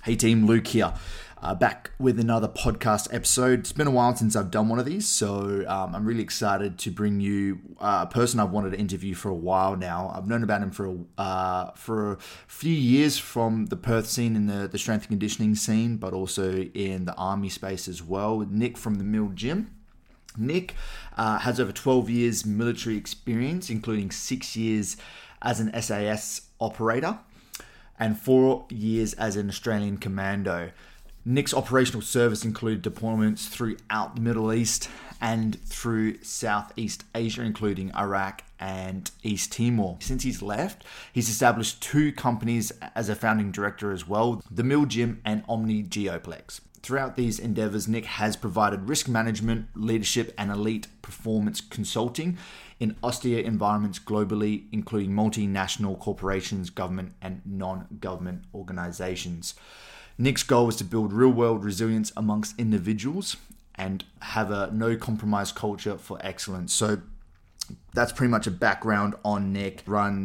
Hey team, Luke here. Back with another podcast episode. It's been a while since I've done one of these, so I'm really excited to bring you a person I've wanted to interview for a while now. I've known about him for a few years from the Perth scene and the strength and conditioning scene, but also in the army space as well. Nick from the Mill Gym. Nick has over 12 years military experience, including 6 years as an SAS operator and 4 years as an Australian commando. Nick's operational service included deployments throughout the Middle East and through Southeast Asia, including Iraq and East Timor. Since he's left, he's established 2 companies as a founding director as well, the Mill Gym and Omni Geoplex. Throughout these endeavors, Nick has provided risk management, leadership, and elite performance consulting in austere environments globally, including multinational corporations, government, and non-government organizations. Nick's goal is to build real-world resilience amongst individuals and have a no-compromise culture for excellence. So that's pretty much a background on Nick.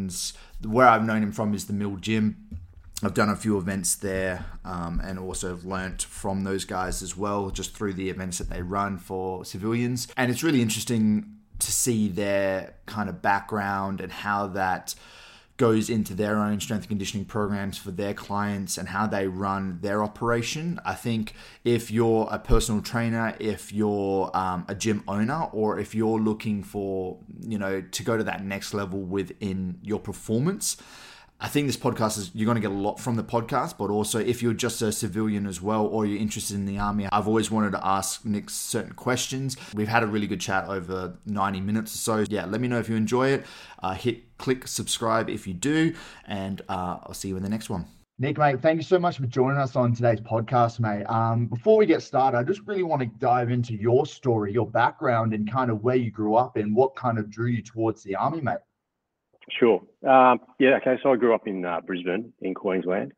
Where I've known him from is the Mill Gym. I've done a few events there and also have learnt from those guys as well, just through the events that they run for civilians. And it's really interesting to see their kind of background and how that goes into their own strength and conditioning programs for their clients and how they run their operation. I think if you're a personal trainer, if you're a gym owner, or if you're looking for, to go to that next level within your performance, I think this podcast you're going to get a lot from the podcast, but also if you're just a civilian as well, or you're interested in the army, I've always wanted to ask Nick certain questions. We've had a really good chat over 90 minutes or so. Yeah, let me know if you enjoy it. Click subscribe if you do, and I'll see you in the next one. Nick, mate, thank you so much for joining us on today's podcast, mate. Before we get started, I just really want to dive into your story, your background, and kind of where you grew up and what kind of drew you towards the army, mate. Sure. So I grew up in Brisbane, in Queensland.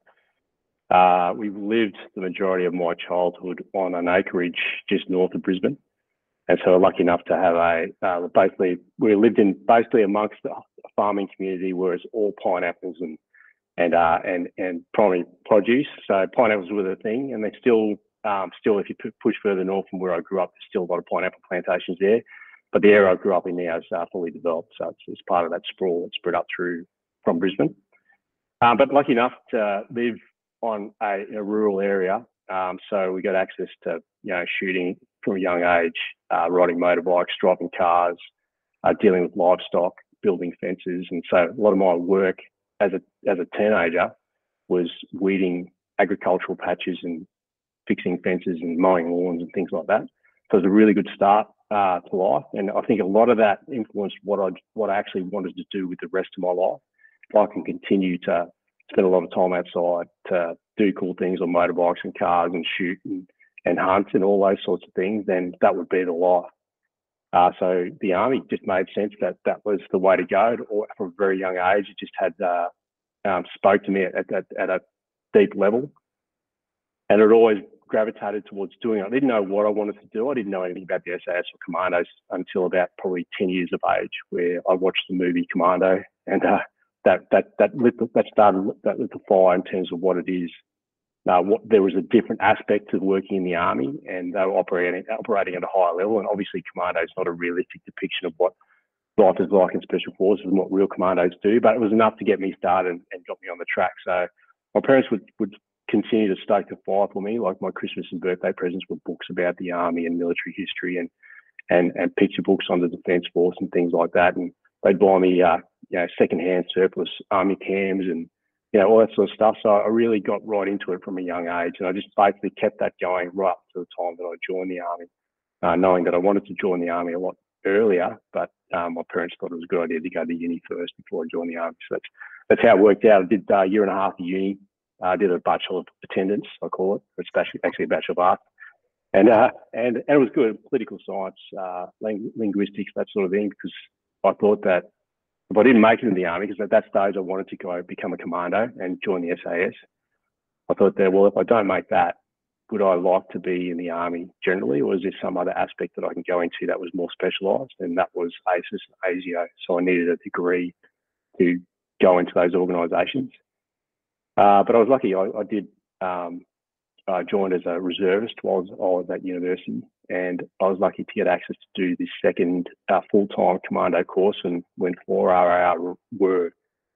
We've lived the majority of my childhood on an acreage just north of Brisbane. And so we're lucky enough to have we lived in basically amongst a farming community where it's all pineapples and primary produce. So pineapples were the thing, and they still if you push further north from where I grew up, there's still a lot of pineapple plantations there. But the area I grew up in now is fully developed, so it's part of that sprawl that's spread up from Brisbane. But lucky enough to live in a rural area, so we got access to shooting from a young age, riding motorbikes, driving cars, dealing with livestock, building fences, and so a lot of my work as a teenager was weeding agricultural patches and fixing fences and mowing lawns and things like that. So it was a really good start to life, and I think a lot of that influenced what I actually wanted to do with the rest of my life. If I can continue to spend a lot of time outside, to do cool things on motorbikes and cars and shoot and hunt and all those sorts of things, then that would be the life. So the army just made sense that was the way to go. From a very young age, it just had spoke to me at a deep level, and it always gravitated towards doing it. I didn't know what I wanted to do. I didn't know anything about the SAS or Commandos until about probably 10 years of age, where I watched the movie Commando, and that lit the fire in terms of what it is. There was a different aspect to working in the army, and they were operating at a higher level. And obviously, Commando is not a realistic depiction of what life is like in special forces and what real commandos do, but it was enough to get me started and got me on the track. So my parents would continue to stoke the fire for me. Like my Christmas and birthday presents were books about the army and military history and picture books on the Defence Force and things like that. And they'd buy me, secondhand surplus army cams and, all that sort of stuff. So I really got right into it from a young age. And I just basically kept that going right up to the time that I joined the army, knowing that I wanted to join the army a lot earlier, but my parents thought it was a good idea to go to uni first before I joined the army. So that's how it worked out. I did a year and a half of uni. I did a Bachelor of Attendance, I call it. It's actually a Bachelor of Art. And it was good, political science, linguistics, that sort of thing, because I thought that if I didn't make it in the army, because at that stage I wanted to go become a commando and join the SAS, I thought that, well, if I don't make that, would I like to be in the army generally, or is there some other aspect that I can go into that was more specialised? And that was ASIS and ASIO. So I needed a degree to go into those organisations. But I was lucky. I did joined as a reservist while I was at university, and I was lucky to get access to do this second full-time commando course. And when 4 RAR were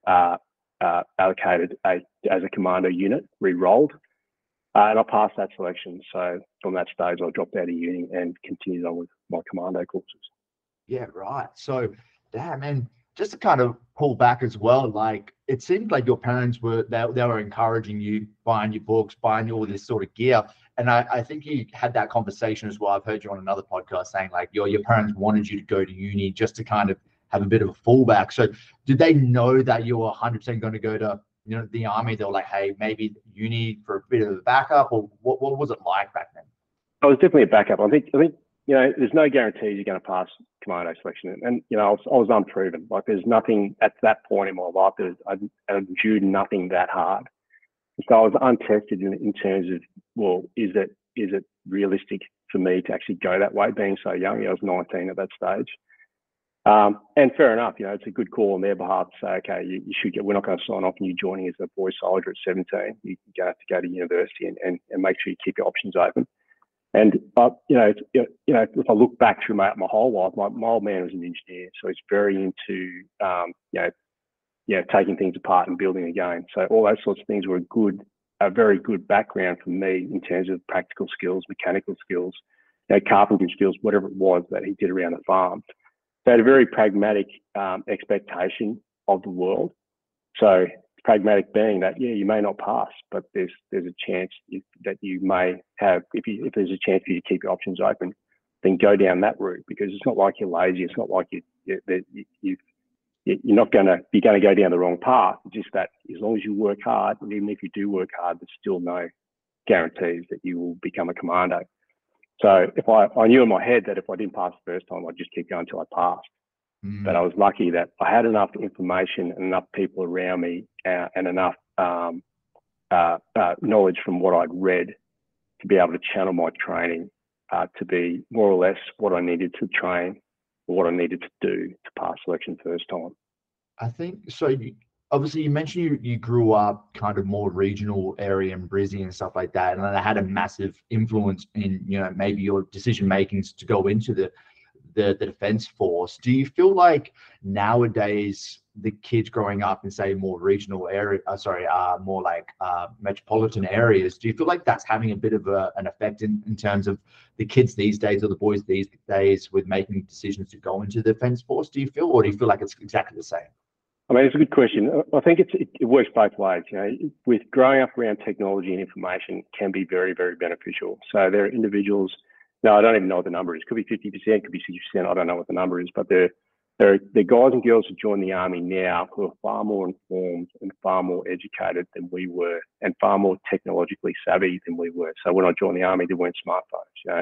allocated as a commando unit, re-rolled, and I passed that selection. So from that stage, I dropped out of uni and continued on with my commando courses. Yeah, right. So, damn, and just to kind of pull back as well, like it seemed like your parents were they were encouraging you, buying your books, buying all this sort of gear. And I think you had that conversation as well. I've heard you on another podcast saying like your parents wanted you to go to uni just to kind of have a bit of a fallback. So did they know that you were 100% going to go to the army? They were like, hey, maybe uni for a bit of a backup, or what was it like back then? I was definitely a backup. I think there's no guarantees you're going to pass commando selection, and I was unproven. Like there's nothing at that point in my life that I endured nothing that hard. So I was untested in terms of, well, is it realistic for me to actually go that way? Being so young, I was 19 at that stage. And fair enough, it's a good call on their behalf to say, okay, you should we're not going to sign off on you joining as a boy soldier at 17. You have to go to university and make sure you keep your options open. And if I look back through my whole life, my old man was an engineer, so he's very into taking things apart and building again. So all those sorts of things were a very good background for me in terms of practical skills, mechanical skills, carpentry skills, whatever it was that he did around the farm. So had a very pragmatic expectation of the world. So pragmatic being that, you may not pass, but there's a chance that you may have, if there's a chance for you to keep your options open, then go down that route, because it's not like you're lazy. It's not like you're not going to go down the wrong path. It's just that as long as you work hard, and even if you do work hard, there's still no guarantees that you will become a commando. So if I knew in my head that if I didn't pass the first time, I'd just keep going until I passed. But I was lucky that I had enough information and enough people around me and enough knowledge from what I'd read to be able to channel my training to be more or less what I needed to train, or what I needed to do to pass selection first time. I think so. Obviously, you mentioned you grew up kind of more regional area in Brisbane and stuff like that, and that had a massive influence in maybe your decision makings to go into the defense force. Do you feel like nowadays the kids growing up in say more regional area, more like metropolitan areas, do you feel like that's having a bit of an effect in terms of the kids these days, or the boys these days, with making decisions to go into the defense force? Do you feel, or do you feel like it's exactly the same? I mean, it's a good question. I think it works both ways. With growing up around technology and information can be very, very beneficial. So there are individuals. No, I don't even know what the number is. Could be 50%, could be 60%. I don't know what the number is. But there are guys and girls who join the army now who are far more informed and far more educated than we were, and far more technologically savvy than we were. So when I joined the army, there weren't smartphones.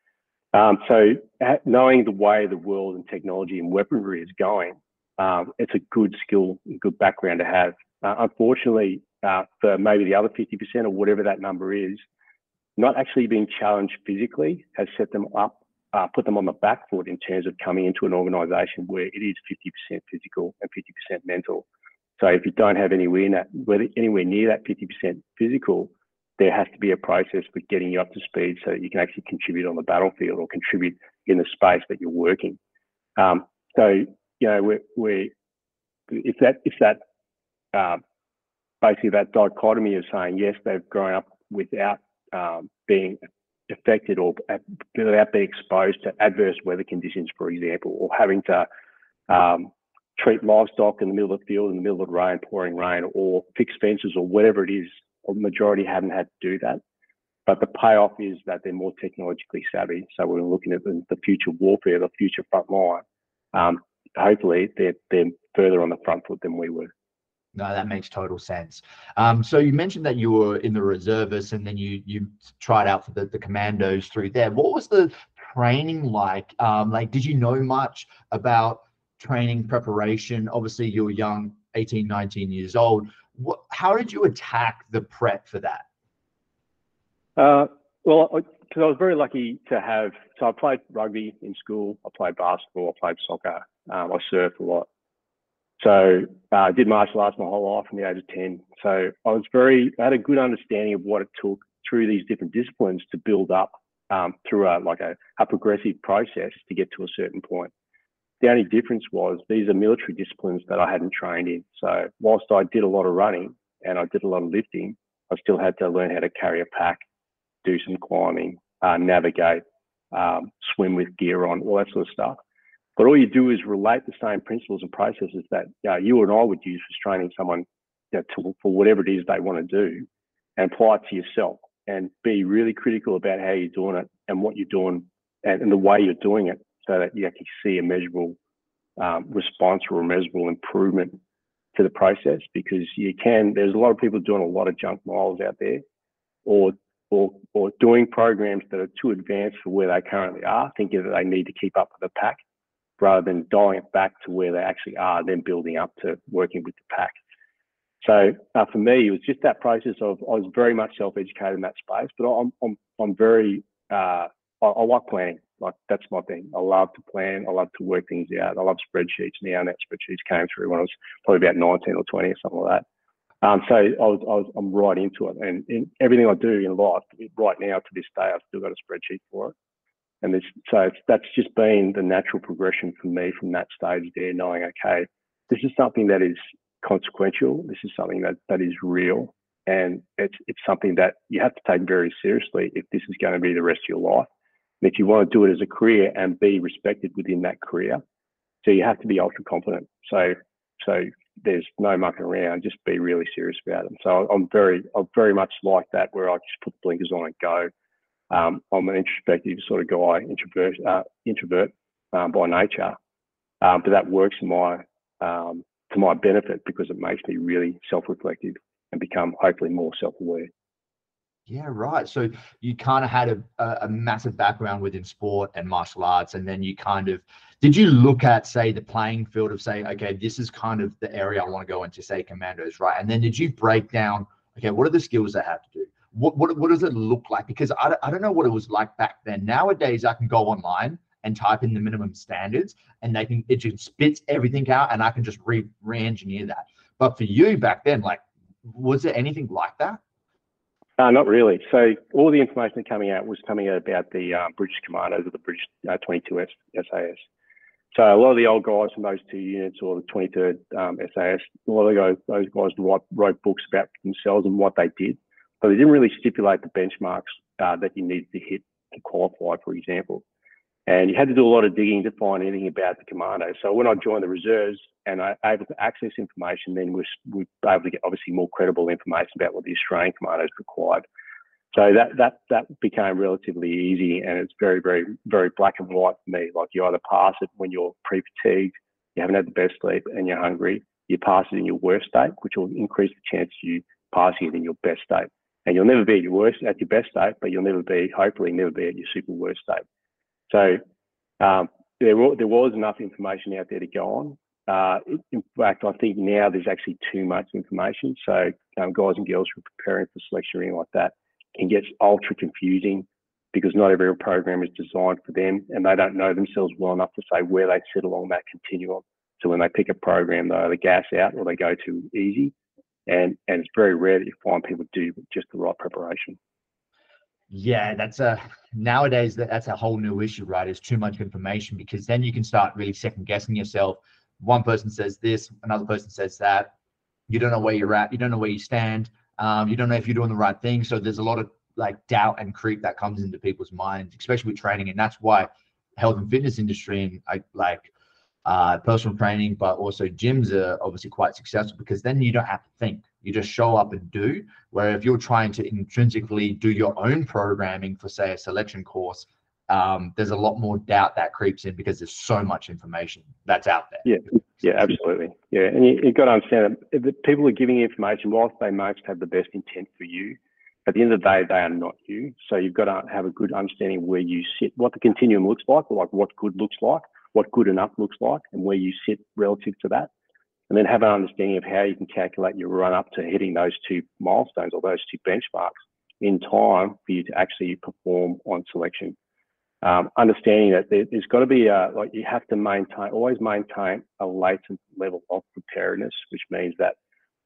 So knowing the way the world and technology and weaponry is going, it's a good skill, a good background to have. Unfortunately, for maybe the other 50% or whatever that number is, not actually being challenged physically has set them up, put them on the back foot in terms of coming into an organisation where it is 50% physical and 50% mental. So if you don't have anywhere near that 50% physical, there has to be a process for getting you up to speed so that you can actually contribute on the battlefield or contribute in the space that you're working. Basically that dichotomy of saying, yes, they've grown up without being affected or without being exposed to adverse weather conditions, for example, or having to treat livestock in the middle of the field in the middle of the rain, pouring rain, or fix fences or whatever it is. The majority haven't had to do that. But the payoff is that they're more technologically savvy. So we're looking at the future warfare, the future front line. Hopefully they're further on the front foot than we were. No, that makes total sense. So you mentioned that you were in the reservists and then you tried out for the commandos through there. What was the training like? Did you know much about training preparation? Obviously, you were young, 18, 19 years old. How did you attack the prep for that? Well, because I was very lucky to have, so I played rugby in school, I played basketball, I played soccer, I surfed a lot. So I did martial arts my whole life from the age of 10. So I had a good understanding of what it took through these different disciplines to build up through a progressive process to get to a certain point. The only difference was these are military disciplines that I hadn't trained in. So whilst I did a lot of running and I did a lot of lifting, I still had to learn how to carry a pack, do some climbing, navigate, swim with gear on, all that sort of stuff. But all you do is relate the same principles and processes that you and I would use for training someone for whatever it is they want to do, and apply it to yourself and be really critical about how you're doing it and what you're doing and the way you're doing it, so that you actually see a measurable response or a measurable improvement to the process. Because there's a lot of people doing a lot of junk miles out there, or doing programs that are too advanced for where they currently are, thinking that they need to keep up with the pack, rather than dialing it back to where they actually are, then building up to working with the pack. So for me, it was just that process of, I was very much self-educated in that space, but I'm very, I like planning. Like, that's my thing. I love to plan. I love to work things out. I love spreadsheets now, and that spreadsheets came through when I was probably about 19 or 20 or something like that. So I'm right into it, and in everything I do in life right now to this day, I've still got a spreadsheet for it. And that's just been the natural progression for me from that stage there, knowing, okay, this is something that is consequential. This is something that is real. And it's something that you have to take very seriously if this is going to be the rest of your life. And if you want to do it as a career and be respected within that career, so you have to be ultra confident. So there's no mucking around, just be really serious about it. So I'm very much like that, where I just put the blinkers on and go. I'm an introspective sort of guy, introvert by nature, but that works to my benefit, because it makes me really self-reflective and become hopefully more self-aware. Yeah, right. So you kind of had a massive background within sport and martial arts, and then did you look at, say, the playing field of, say, okay, this is kind of the area I want to go into, say, commandos, right? And then did you break down, okay, what are the skills I have to do? What does it look like? Because I don't know what it was like back then. Nowadays, I can go online and type in the minimum standards, and it just spits everything out, and I can just re-engineer that. But for you back then, like, was there anything like that? Not really. So all the information coming out was coming out about the British Commandos, or the British 22 SAS. So a lot of the old guys from those two units, or the 23rd SAS, a lot of those guys wrote books about themselves and what they did. But they didn't really stipulate the benchmarks that you needed to hit to qualify, for example. And you had to do a lot of digging to find anything about the Commandos. So when I joined the reserves and I was able to access information, then we were able to get obviously more credible information about what the Australian Commandos required. So that became relatively easy, and it's very, very, very black and white for me. Like, you either pass it when you're pre-fatigued, you haven't had the best sleep, and you're hungry. You pass it in your worst state, which will increase the chance of you passing it in your best state. And you'll never be at your best state, but you'll hopefully never be at your super worst state. So there was enough information out there to go on. In fact, I think now there's actually too much information. So guys and girls who are preparing for selection or anything like that can get ultra confusing, because not every program is designed for them, and they don't know themselves well enough to say where they sit along that continuum. So when they pick a program, they either gas out or they go too easy. And it's very rare that you find people do just the right preparation. Yeah, nowadays that's a whole new issue, right? It's too much information, because then you can start really second guessing yourself. One person says this, another person says that. You don't know where you're at. You don't know where you stand. You don't know if you're doing the right thing. So there's a lot of like doubt and creep that comes into people's minds, especially with training. And that's why health and fitness industry and personal training, but also gyms are obviously quite successful, because then you don't have to think. You just show up and do. Where if you're trying to intrinsically do your own programming for, say, a selection course, there's a lot more doubt that creeps in, because there's so much information that's out there. Yeah, absolutely. Yeah, and you've got to understand that the people who are giving you information, whilst they most have the best intent for you, at the end of the day, they are not you. So you've got to have a good understanding of where you sit, what the continuum looks like, or like what good looks like, what good enough looks like, and where you sit relative to that. And then have an understanding of how you can calculate your run up to hitting those two milestones, or those two benchmarks, in time for you to actually perform on selection. understanding that there's got to be you have to always maintain a latent level of preparedness, which means that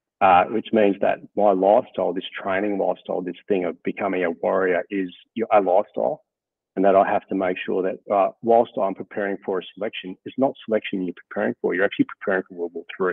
my lifestyle, this training lifestyle, this thing of becoming a warrior is a lifestyle, and that I have to make sure that whilst I'm preparing for a selection, it's not selection you're preparing for, you're actually preparing for World War III.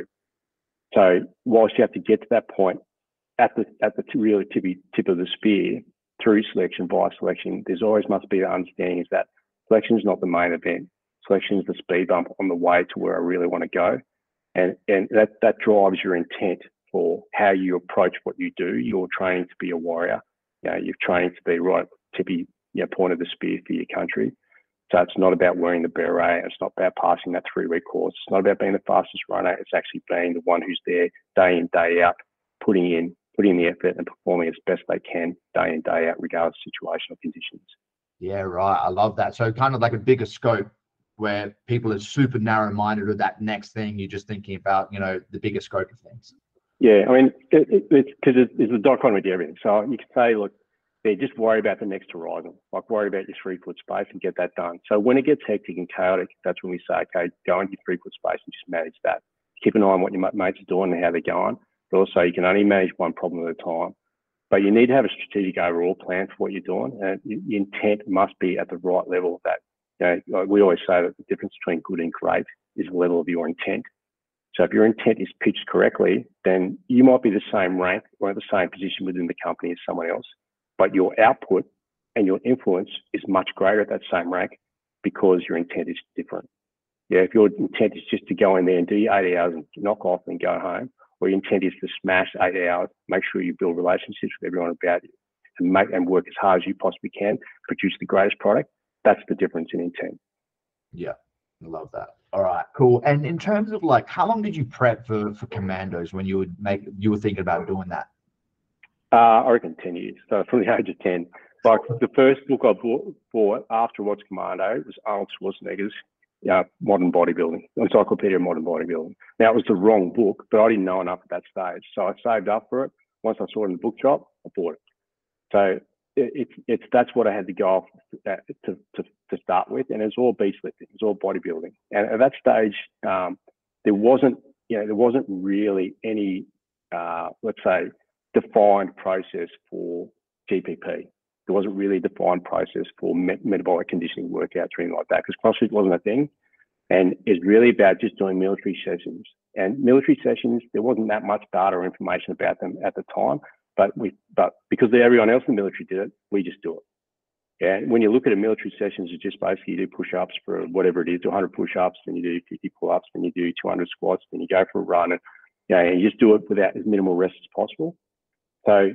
So whilst you have to get to that point at the really tip of the spear through selection, via selection, there's always must be the understanding is that selection is not the main event. Selection is the speed bump on the way to where I really want to go. And that drives your intent for how you approach what you do. You're training to be a warrior. You're training to be right tippy point of the spear for your country. So it's not about wearing the beret. It's not about passing that 3-week course. It's not about being the fastest runner. It's actually being the one who's there day in, day out, putting in the effort and performing as best they can day in, day out, regardless of situational conditions. Yeah, right. I love that. So kind of like a bigger scope where people are super narrow-minded with that next thing. You're just thinking about, the bigger scope of things. Yeah, I mean, it's because it's a dichotomy to everything. So you could say, look, just worry about the next horizon, like worry about your 3-foot space and get that done. So when it gets hectic and chaotic, that's when we say, okay, go into your 3-foot space and just manage that. Keep an eye on what your mates are doing and how they're going. But also, you can only manage one problem at a time. But you need to have a strategic overall plan for what you're doing, and your intent must be at the right level. That like we always say that the difference between good and great is the level of your intent. So if your intent is pitched correctly, then you might be the same rank or at the same position within the company as someone else, but your output and your influence is much greater at that same rank because your intent is different. Yeah, if your intent is just to go in there and do your 8 hours and knock off and go home, or your intent is to smash 8 hours, make sure you build relationships with everyone about you and work as hard as you possibly can, produce the greatest product, that's the difference in intent. Yeah, I love that. All right, cool. And in terms of like, how long did you prep for commandos when you were thinking about doing that? I reckon 10 years. So from the age of 10, like the first book I bought after I watched Commando was Arnold Schwarzenegger's Modern Bodybuilding, Encyclopedia of Modern Bodybuilding. Now it was the wrong book, but I didn't know enough at that stage. So I saved up for it. Once I saw it in the bookshop, I bought it. So that's what I had to go off to start with, and it's all beach lifting, it's all bodybuilding. And at that stage, there wasn't really any let's say defined process for GPP. There wasn't really a defined process for metabolic conditioning workouts or anything like that, because CrossFit wasn't a thing, and it's really about just doing military sessions. And military sessions, there wasn't that much data or information about them at the time. But because everyone else in the military did it, we just do it. Yeah. When you look at a military sessions, it's just basically you do push-ups for whatever it is, 100 push-ups, then you do 50 pull-ups, then you do 200 squats, then you go for a run, and and you just do it without as minimal rest as possible. So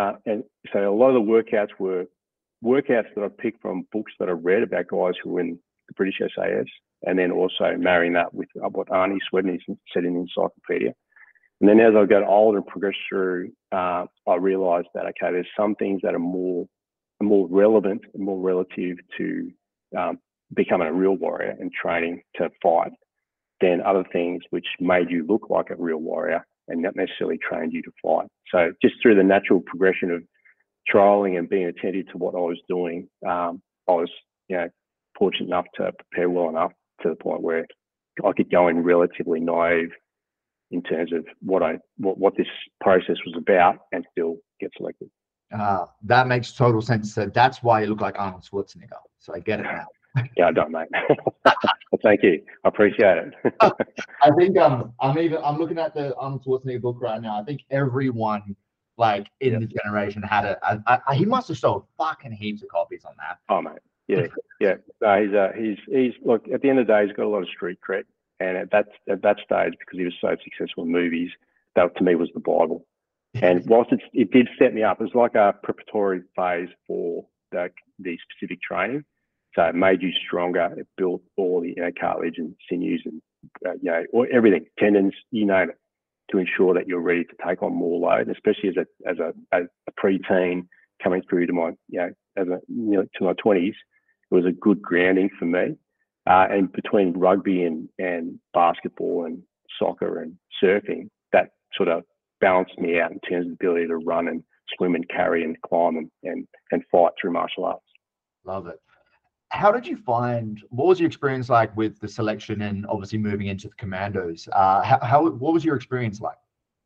so a lot of the workouts were workouts that I picked from books that I read about guys who were in the British SAS, and then also marrying that with what Arnie Swedney said in the encyclopedia. And then as I got older and progressed through, I realized that, okay, there's some things that are more relevant and more relative to becoming a real warrior and training to fight than other things which made you look like a real warrior and not necessarily trained you to fight. So just through the natural progression of trialing and being attentive to what I was doing, I was fortunate enough to prepare well enough to the point where I could go in relatively naive in terms of what this process was about and still get selected. That makes total sense. So that's why you look like Arnold Schwarzenegger. So I get it now. Yeah, I don't, mate. Well, thank you. I appreciate it. I think I'm looking at the Arnold Schwarzenegger book right now. I think everyone like in the generation had he must have sold fucking heaps of copies on that. Oh, mate. Yeah. No, he's look, at the end of the day, he's got a lot of street cred. And at that stage, because he was so successful in movies, that to me was the Bible. And whilst it did set me up, it was like a preparatory phase for the specific training. So it made you stronger. It built all the cartilage and sinews and everything, tendons, you name it, to ensure that you're ready to take on more load. Especially as a preteen coming through to my to my 20s, it was a good grounding for me. And between rugby and basketball and soccer and surfing, that sort of balanced me out in terms of the ability to run and swim and carry and climb and fight through martial arts. Love it. How did you find? What was your experience like with the selection and obviously moving into the commandos? What was your experience like?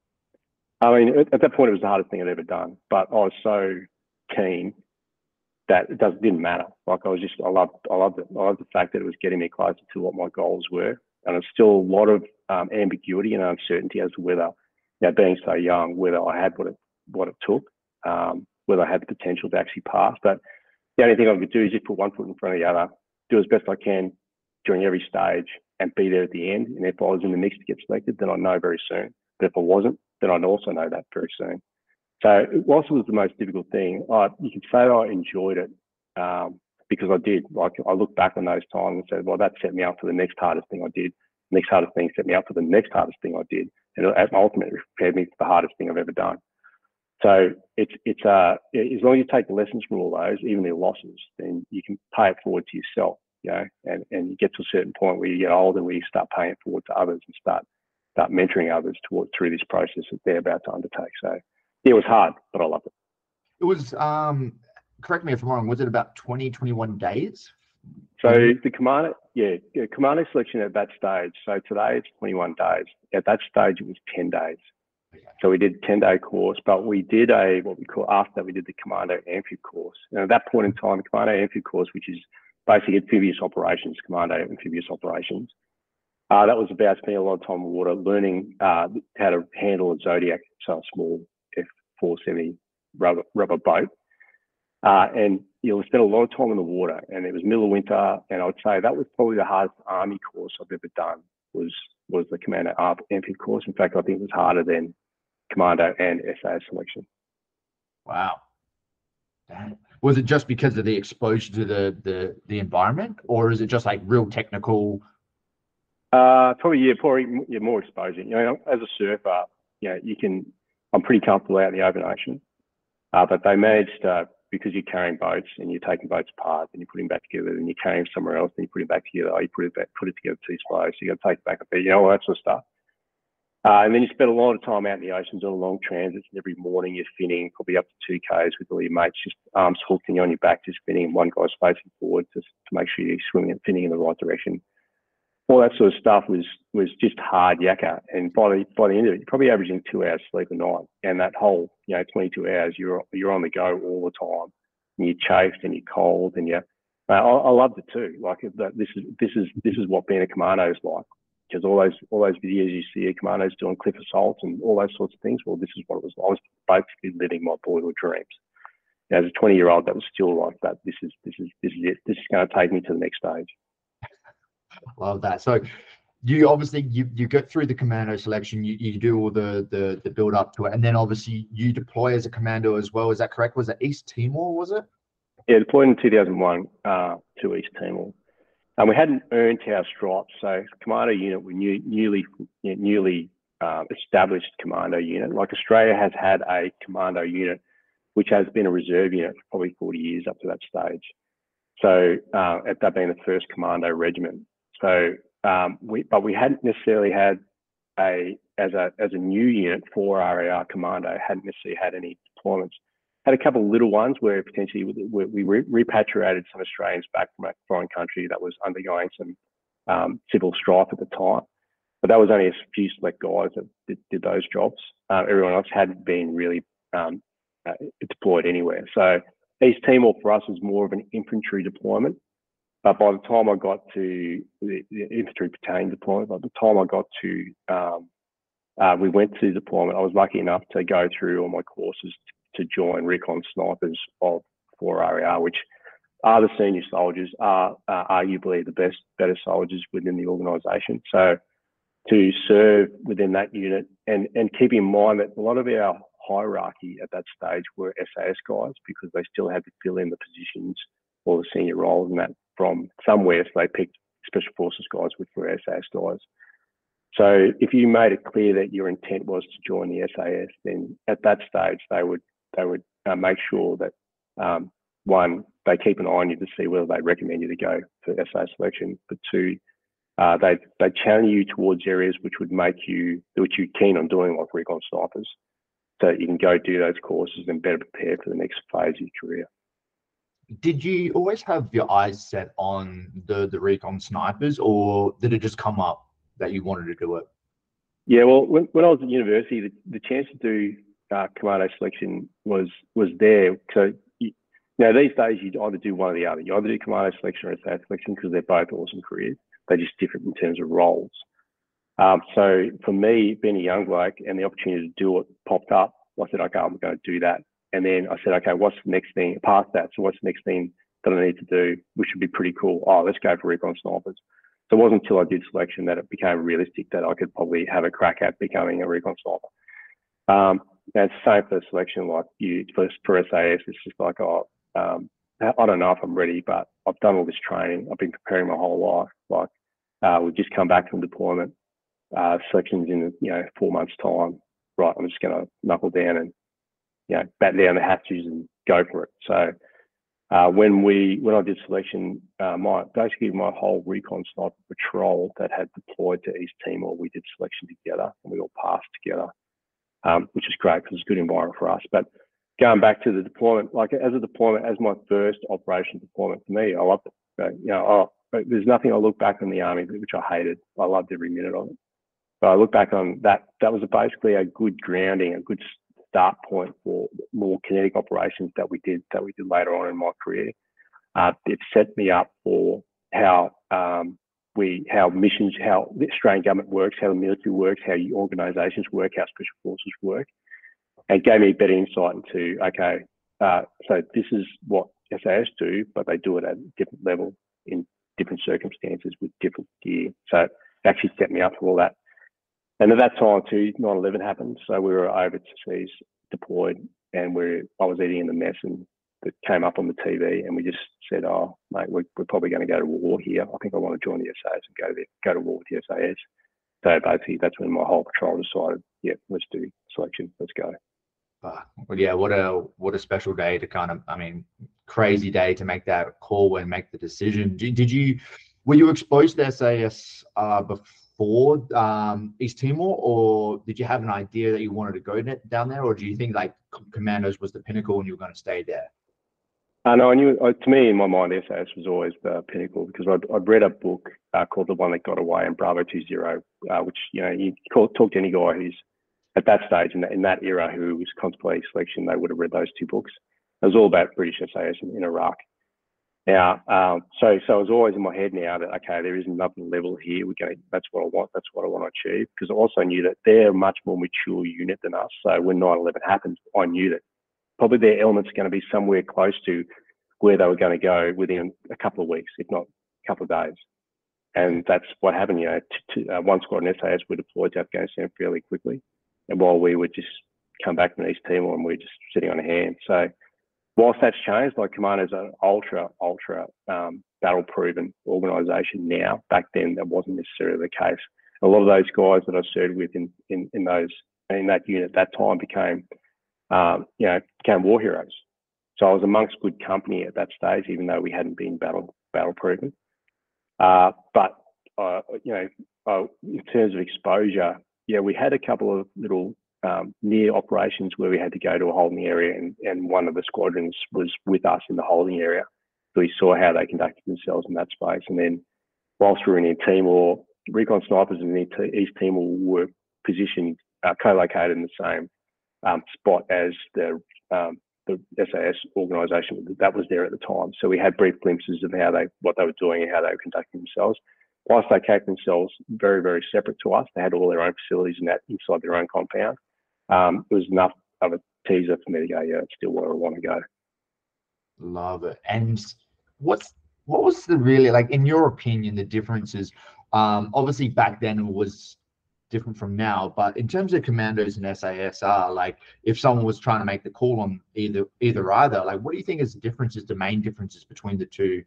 I mean, at that point, it was the hardest thing I'd ever done, but I was so keen that didn't matter. Like I loved it. I loved the fact that it was getting me closer to what my goals were, and there's still a lot of ambiguity and uncertainty as to whether, being so young, whether I had what it took, whether I had the potential to actually pass. But the only thing I could do is just put one foot in front of the other, do as best I can during every stage, and be there at the end. And if I was in the mix to get selected, then I'd know very soon. But if I wasn't, then I'd also know that very soon. So whilst it was the most difficult thing, you can say that I enjoyed it because I did. Like I look back on those times and said, well, that set me up for the next hardest thing I did. The next hardest thing set me up for the next hardest thing I did, and it ultimately prepared me for the hardest thing I've ever done. So it's as long as you take the lessons from all those, even the losses, then you can pay it forward to yourself, and you get to a certain point where you get older, where you start paying it forward to others and start mentoring others through this process that they're about to undertake. So yeah, it was hard, but I loved it. It was, correct me if I'm wrong, was it about 21 days? So the commander selection at that stage, so today it's 21 days. At that stage, it was 10 days. So we did a 10-day course, but we did after that, we did the Commando Amphib course. And at that point in time, the Commando Amphib course, which is basically amphibious operations, Commando Amphibious Operations, that was about spending a lot of time in the water, learning how to handle a Zodiac, so a small F470 rubber boat. And you'll spend a lot of time in the water, and it was middle of winter, and I would say that was probably the hardest Army course I've ever done, was the Commando Amphib course. In fact, I think it was harder than Commando and SAS selection. Wow. Was it just because of the exposure to the environment, or is it just like real technical? Probably more exposure. As a surfer, I'm pretty comfortable out in the open ocean. But they managed, because you're carrying boats and you're taking boats apart and you're putting them back together, and you're carrying them somewhere else and you put it back together, or you put it together too slow, so you got to take it back a bit, all that sort of stuff. And then you spend a lot of time out in the oceans on long transits, and every morning you're finning probably up to 2 Ks with all your mates, just arms hooked and you're on your back, just finning, and one guy's facing forward to make sure you're swimming and finning in the right direction. All that sort of stuff was just hard yakka. And by the end of it, you're probably averaging 2 hours sleep a night. And that whole, 22 hours, you're on the go all the time. And you're chafed and you're cold, and I loved it too. Like this is what being a commando is like. Because all those videos you see of commandos doing cliff assaults and all those sorts of things, well, this is what it was. I was basically living my boyhood dreams. As a 20-year-old, that was still like that. This is it. This is going to take me to the next stage. Love that. So you obviously you get through the commando selection, you do all the build up to it, and then obviously you deploy as a commando as well. Is that correct? Was it East Timor, was it? Yeah, deployed in 2001 to East Timor. And we hadn't earned our stripes. So commando unit, we newly established commando unit. Like Australia has had a commando unit, which has been a reserve unit for probably 40 years up to that stage. So that being the first commando regiment. So we hadn't necessarily had as a new unit for RAR commando, hadn't necessarily had any deployments. Had a couple of little ones where potentially we repatriated some Australians back from a foreign country that was undergoing some civil strife at the time. But that was only a few select guys that did those jobs. Everyone else hadn't been really deployed anywhere. So East Timor for us was more of an infantry deployment. But by the time I got to the infantry battalion deployment, by the time I got to, we went to deployment, I was lucky enough to go through all my courses to join Recon Snipers of 4RAR, which are the senior soldiers, are arguably the better soldiers within the organisation. So to serve within that unit, and keep in mind that a lot of our hierarchy at that stage were SAS guys, because they still had to fill in the positions or the senior roles and that from somewhere, so they picked Special Forces guys, which were SAS guys. So if you made it clear that your intent was to join the SAS, then at that stage they would make sure that one, they keep an eye on you to see whether they recommend you to go for SAS selection, but two, they channel you towards areas which you're keen on doing, like Recon Snipers, so that you can go do those courses and better prepare for the next phase of your career. Did you always have your eyes set on the recon snipers, or did it just come up that you wanted to do it? Yeah, well, when I was at university, the chance to do commando selection was there. So now these days you either do one or the other. You either do commando selection or SAS selection because they're both awesome careers. They're just different in terms of roles. So for me, being a young bloke and the opportunity to do it popped up, I said, okay, I'm going to do that. And then I said, okay, what's the next thing past that? So what's the next thing that I need to do, which would be pretty cool? Oh, let's go for recon snipers. So it wasn't until I did selection that it became realistic that I could probably have a crack at becoming a recon sniper. And it's the same for selection, like you for SAS. It's just like, I don't know if I'm ready, but I've done all this training. I've been preparing my whole life. Like we've just come back from deployment. Selections in 4 months' time. Right, I'm just going to knuckle down and batten down the hatches and go for it. So when I did selection, my whole recon sniper patrol that had deployed to East Timor, we did selection together and we all passed together, which is great because it's a good environment for us. But going back to the deployment, like as my first operational deployment for me, I loved it. There's nothing I look back on the Army which I hated. I loved every minute of it. But I look back on that. That was basically a good grounding, a good start point for more kinetic operations that we did later on in my career. It set me up for how missions, how the Australian government works, how the military works, how organisations work, how special forces work, and gave me a better insight into so this is what SAS do, but they do it at a different level in different circumstances with different gear. So it actually set me up for all that. And at that time too, 9/11 happened. So we were overseas deployed and I was eating in the mess and that came up on the TV and we just said, oh, mate, we're probably going to go to war here. I think I want to join the SAS and go to war with the SAS. So basically that's when my whole patrol decided, yeah, let's do selection. Let's go. Well, yeah, what a special day to crazy day to make that call and make the decision. Were you exposed to SAS before East Timor, or did you have an idea that you wanted to go down there, or do you think like Commandos was the pinnacle and you were going to stay there? No, I knew. To me, in my mind, SAS was always the pinnacle because I'd read a book called The One That Got Away and Bravo 20, which you talk to any guy who's at that stage in that era who was contemplating selection, they would have read those two books. It was all about British SAS in Iraq. Now, so it was always in my head now that, okay, there is another level here. That's what I want. That's what I want to achieve. Because I also knew that they're a much more mature unit than us. So when 9/11 happened, I knew that probably their elements are going to be somewhere close to where they were going to go within a couple of weeks, if not a couple of days. And that's what happened. One squad in SAS were deployed to Afghanistan fairly quickly. And while we would just come back from East Timor and we were just sitting on a hand. So whilst that's changed, like Commando's an ultra battle-proven organisation now. Back then, that wasn't necessarily the case. A lot of those guys that I served with in that unit at that time became war heroes. So I was amongst good company at that stage, even though we hadn't been battle-proven. But in terms of exposure, we had a couple of little near operations where we had to go to a holding area and one of the squadrons was with us in the holding area. So we saw how they conducted themselves in that space. And then whilst we were in East Timor, recon snipers in East Timor were positioned, co-located in the same spot as the SAS organisation that was there at the time. So we had brief glimpses of what they were doing and how they were conducting themselves. Whilst they kept themselves very, very separate to us, they had all their own facilities and that inside their own compound. It was enough of a teaser for me to go, yeah, it's still where I want to go. Love it. And what was the really, like, in your opinion, the differences? Obviously back then it was different from now, but in terms of Commandos and SASR, like if someone was trying to make the call on either, like what do you think is the main differences between the two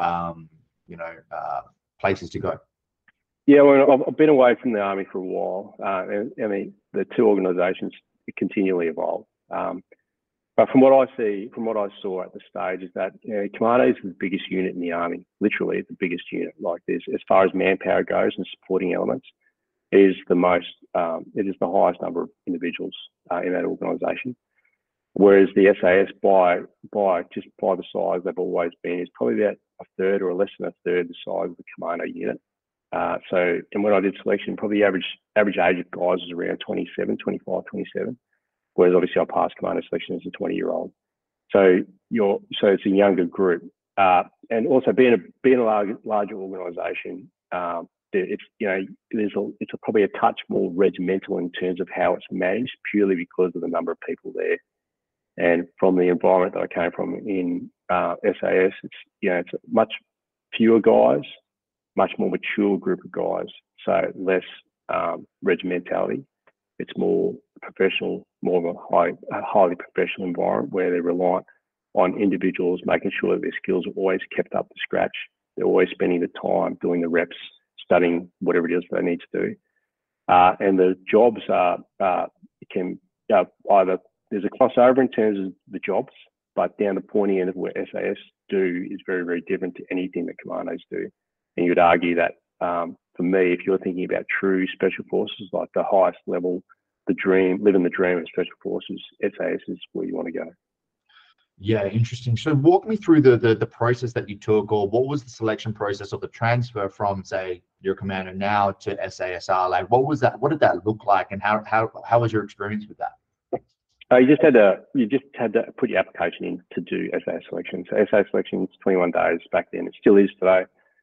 places to go? Yeah, well, I've been away from the Army for a while, and the two organisations continually evolve. But from what I saw at the stage is that Commandos is the biggest unit in the Army. Literally, it's the biggest unit. Like this, as far as manpower goes and supporting elements, it is the highest number of individuals in that organisation. Whereas the SAS, by the size they've always been, is probably about a third or less than a third the size of the commando unit. And when I did selection, probably the average age of guys was around 27, 25, 27. Whereas obviously I passed commando selection as a 20-year-old. So it's a younger group. And also being a larger organisation, it's probably a touch more regimental in terms of how it's managed, purely because of the number of people there. And from the environment that I came from in SAS, it's much fewer guys, much more mature group of guys, so less regimentality. It's more professional, more of a highly professional environment where they're reliant on individuals making sure that their skills are always kept up to scratch. They're always spending the time doing the reps, studying whatever it is they need to do. And the jobs either there's a crossover in terms of the jobs, but down the pointy end of what SAS do is very, very different to anything that commandos do. And you'd argue that for me, if you're thinking about true special forces, like the highest level, living the dream of special forces, SAS is where you want to go. Yeah, interesting. So walk me through the process that you took, or what was the selection process of the transfer from, say, your commander now to SASR? Like, what was that? What did that look like, and how was your experience with that? You just had to put your application in to do SAS selection. So SAS selection is 21 days back then. It still is today.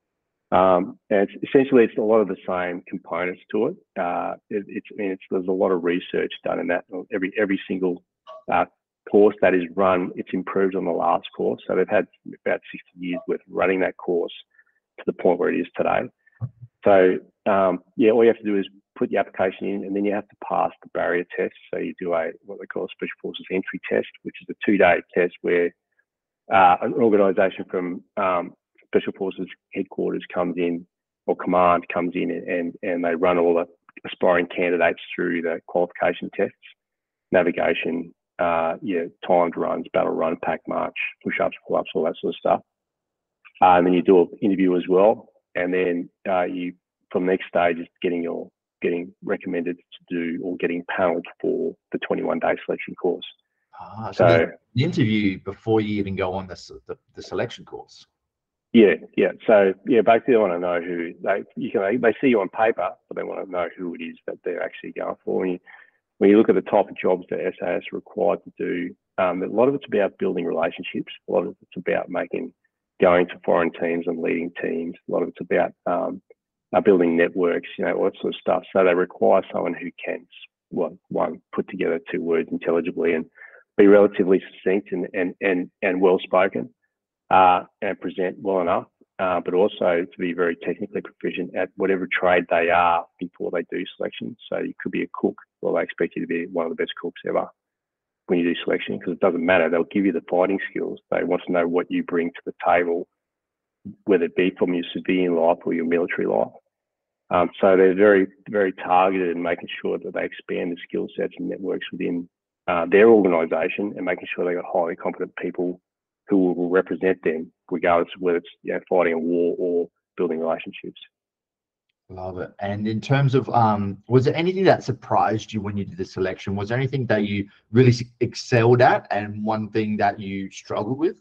And it's a lot of the same components to it. There's a lot of research done in that. Every single course that is run, it's improved on the last course. So they've had about 60 years worth of running that course to the point where it is today. So all you have to do is put your application in, and then you have to pass the barrier test. So you do what they call a Special Forces entry test, which is a 2-day test where an organisation from Special Forces headquarters comes in, or command comes in, and they run all the aspiring candidates through the qualification tests, navigation, timed runs, battle run, pack march, push-ups, pull-ups, all that sort of stuff. And then you do an interview as well. And then from the next stage is getting recommended to do, or getting panelled for the 21-day selection course. So the interview before you even go on the selection course. Yeah. So basically they want to know who they see you on paper, but they want to know who it is that they're actually going for. When you look at the type of jobs that SAS are required to do, a lot of it's about building relationships. A lot of it's about going to foreign teams and leading teams. A lot of it's about building networks, all that sort of stuff. So they require someone who can, put together 2 words intelligibly and be relatively succinct and well-spoken and present well enough, but also to be very technically proficient at whatever trade they are before they do selection. So you could be a cook. Well, they expect you to be one of the best cooks ever when you do selection, because it doesn't matter. They'll give you the fighting skills. They want to know what you bring to the table, whether it be from your civilian life or your military life. So they're very, very targeted in making sure that they expand the skill sets and networks within their organisation, and making sure they've got highly competent people who will represent them, regardless of whether it's fighting a war or building relationships. Love it. And in terms of, was there anything that surprised you when you did the selection? Was there anything that you really excelled at, and one thing that you struggled with?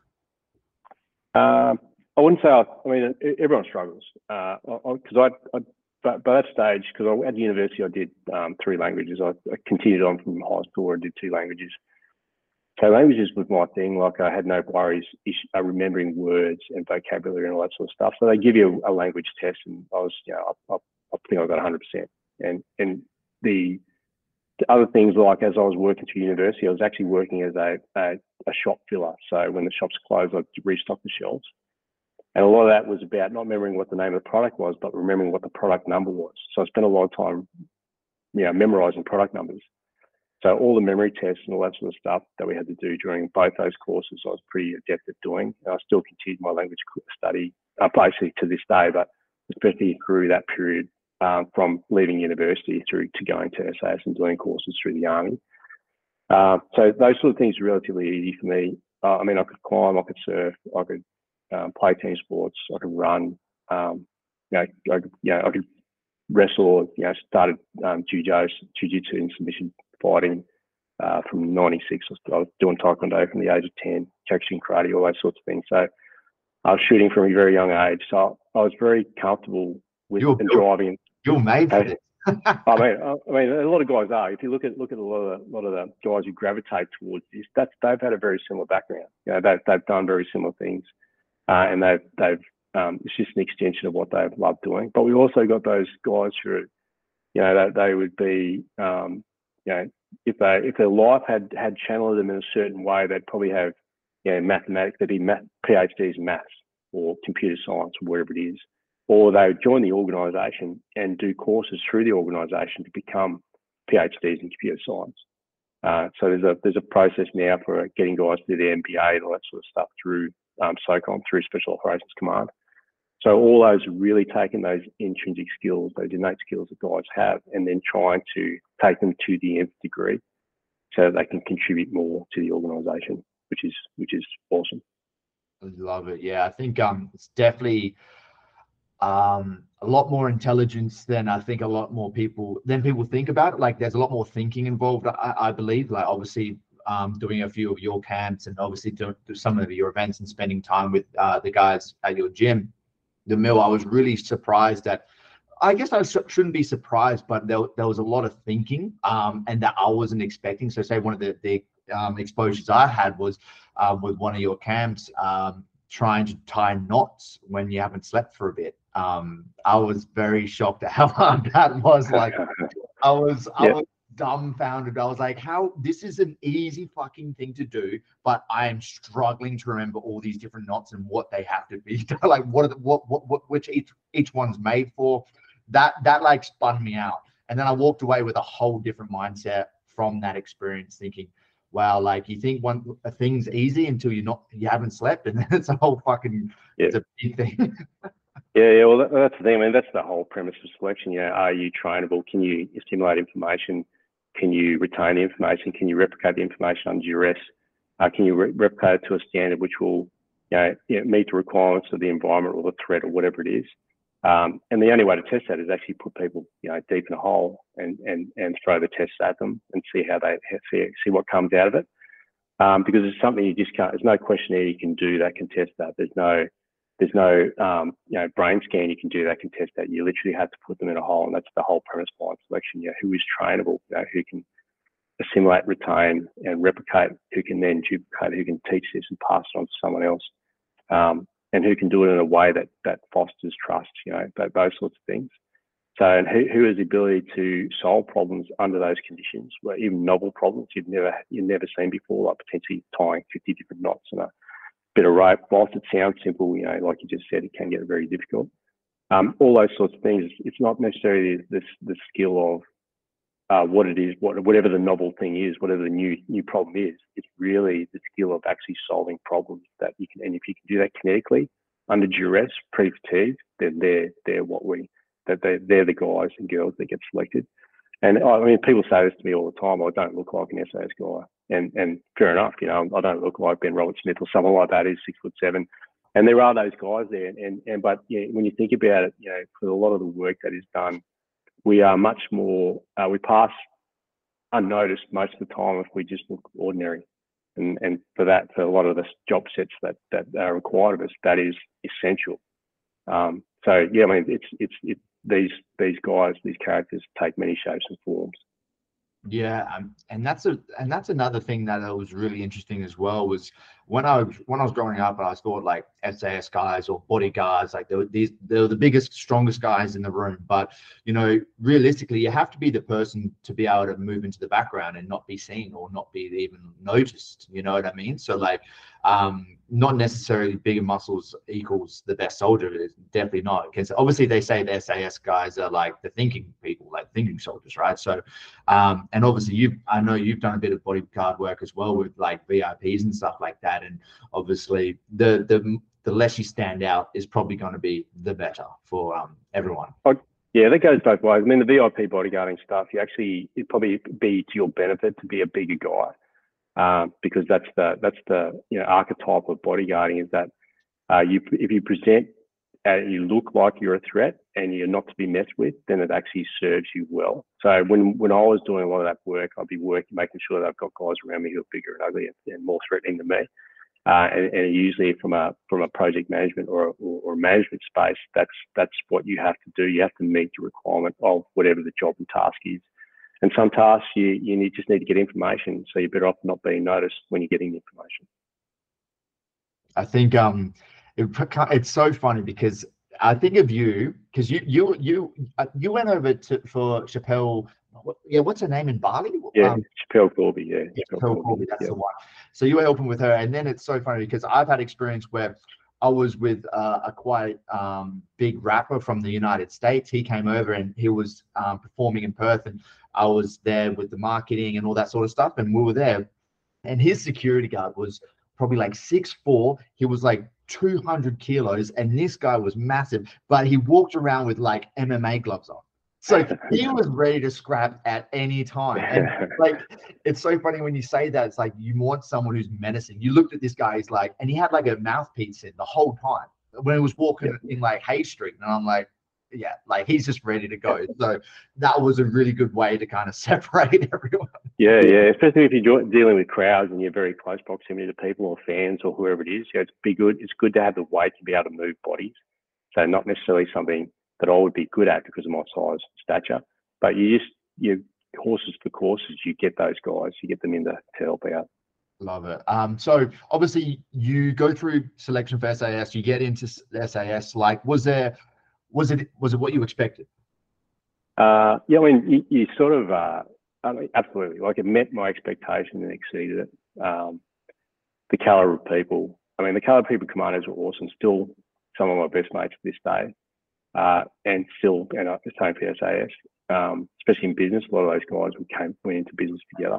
I wouldn't say. Everyone struggles. But by that stage, because at university I did 3 languages. I continued on from high school where I did 2 languages. So languages was my thing. Like, I had no worries remembering words and vocabulary and all that sort of stuff. So they give you a language test, and I was, I think I got 100%. And the other things, like as I was working through university, I was actually working as a shop filler. So when the shops closed, I'd restock the shelves. And a lot of that was about not remembering what the name of the product was, but remembering what the product number was. So I spent a lot of time, memorizing product numbers. So all the memory tests and all that sort of stuff that we had to do during both those courses, I was pretty adept at doing. And I still continued my language study, basically to this day, but especially through that period from leaving university through to going to SAS and doing courses through the Army. So those sort of things are relatively easy for me. I could climb, I could surf, I could play team sports, I could run, I could wrestle, started jiu-jitsu and submission fighting from 96. I was doing Taekwondo from the age of 10, coaching karate, all those sorts of things. So I was shooting from a very young age. So I was very comfortable with and driving. You're made for this. I mean, a lot of guys are. If you look at a lot of the guys who gravitate towards this, they've had a very similar background. You know, they've done very similar things, and they've it's just an extension of what they've loved doing. But we also got those guys who, you know, they would be, you know, if their life had channeled them in a certain way, they'd probably have, you know, mathematics. They'd be PhDs in maths or computer science or whatever it is. Or they would join the organisation and do courses through the organisation to become PhDs in computer science. So there's a process now for getting guys to do the MBA and all that sort of stuff through SOCOM, through Special Operations Command. So all those are really taking those intrinsic skills, those innate skills that guys have, and then trying to take them to the nth degree so that they can contribute more to the organisation, which is awesome. I love it. Yeah, I think it's definitely a lot more intelligence than I think a lot more people think about it. Like there's a lot more thinking involved, I believe. Like obviously doing a few of your camps and obviously doing some of your events and spending time with the guys at your gym, the mill, I was really surprised that, I guess I shouldn't be surprised, but there was a lot of thinking and that I wasn't expecting. So say one of the exposures I had was with one of your camps, trying to tie knots when you haven't slept for a bit. I was very shocked at how hard that was. Like I was dumbfounded. I was like, how this is an easy fucking thing to do, but I am struggling to remember all these different knots and what they have to be. Like which each one's made for. That like spun me out. And then I walked away with a whole different mindset from that experience, thinking, wow, like you think a thing's easy until you haven't slept, and then it's a whole fucking it's a big thing. Yeah. Well, that's the thing. I mean, that's the whole premise of selection. You know, are you trainable? Can you assimilate information? Can you retain the information? Can you replicate the information under duress? Can you replicate it to a standard which will, meet the requirements of the environment or the threat or whatever it is? And the only way to test that is actually put people, deep in a hole and throw the tests at them and see how they see what comes out of it. Because it's something you just can't. There's no questionnaire you can do that can test that. There's no brain scan you can do that can test that. You literally have to put them in a hole, and that's the whole premise behind selection. Who is trainable? Who can assimilate, retain, and replicate? Who can then duplicate? Who can teach this and pass it on to someone else? And who can do it in a way that fosters trust, those sorts of things. So, and who has the ability to solve problems under those conditions, where even novel problems you've never seen before, like potentially tying 50 different knots in a bit of rope. Whilst it sounds simple, like you just said, it can get very difficult. All those sorts of things. It's not necessarily the skill of what it is, whatever the novel thing is, whatever the new problem is. It's really the skill of actually solving problems that you can. And if you can do that kinetically under duress, pre-fatigue, then they're the guys and girls that get selected. And I mean, people say this to me all the time. I don't look like an SAS guy, and fair enough. I don't look like Ben Roberts-Smith or someone like that who's 6'7". And there are those guys there. But when you think about it, for a lot of the work that is done, we are much more. We pass unnoticed most of the time if we just look ordinary. And for a lot of the job sets that are required of us, that is essential. So yeah, I mean, it's these guys, these characters take many shapes and forms. Yeah, and that's another thing that was really interesting as well, was when I was growing up, I thought like SAS guys or bodyguards, like they were the biggest, strongest guys in the room. But realistically, you have to be the person to be able to move into the background and not be seen or not be even noticed. You know what I mean? So like, not necessarily bigger muscles equals the best soldier. Is definitely not, because obviously they say the SAS guys are like the thinking people, like thinking soldiers, right? So, and obviously I know you've done a bit of bodyguard work as well with like VIPs and stuff like that. And obviously the less you stand out is probably going to be the better for everyone. Yeah, that goes both ways. I mean, the VIP bodyguarding stuff, it'd probably be to your benefit to be a bigger guy. Because that's the archetype of bodyguarding, is that if you present and you look like you're a threat, and you're not to be messed with, then it actually serves you well. So when I was doing a lot of that work, I'd be making sure that I've got guys around me who are bigger and ugly and more threatening than me. And usually from a project management or management space, that's what you have to do. You have to meet the requirement of whatever the job and task is. And some tasks you just need to get information, so you're better off not being noticed when you're getting the information. I think it's so funny because I think of you because you went over for Chappelle. What's her name in Bali? Yeah, Chappelle Corby. Yeah, Chappelle Corby. That's the one. So you were helping with her, and then it's so funny because I've had experience where I was with a quite big rapper from the United States. He came over and he was performing in Perth, and I was there with the marketing and all that sort of stuff. And we were there, and his security guard was probably like 6'4". He was like 200 kilos, and this guy was massive, but he walked around with like MMA gloves on. So he was ready to scrap at any time. And like, it's so funny when you say that. It's like you want someone who's menacing. You looked at this guy, he's like, and he had like a mouthpiece in the whole time when he was walking in like Hay Street. And I'm like, yeah, like he's just ready to go. So that was a really good way to kind of separate everyone. Yeah, especially if you're dealing with crowds and you're very close proximity to people or fans or whoever it is. It's good to have the weight to be able to move bodies. So not necessarily something that I would be good at because of my size, stature, but you horses for courses. You get those guys, you get them in to help out. Love it. So obviously you go through selection for SAS, you get into SAS. Like, was it what you expected? Yeah, I mean, you sort of, I mean, absolutely. Like, it met my expectation and exceeded it. The caliber of people. I mean, the caliber of people commanders were awesome. Still, some of my best mates to this day. And still, the same for SAS, especially in business. A lot of those guys went into business together.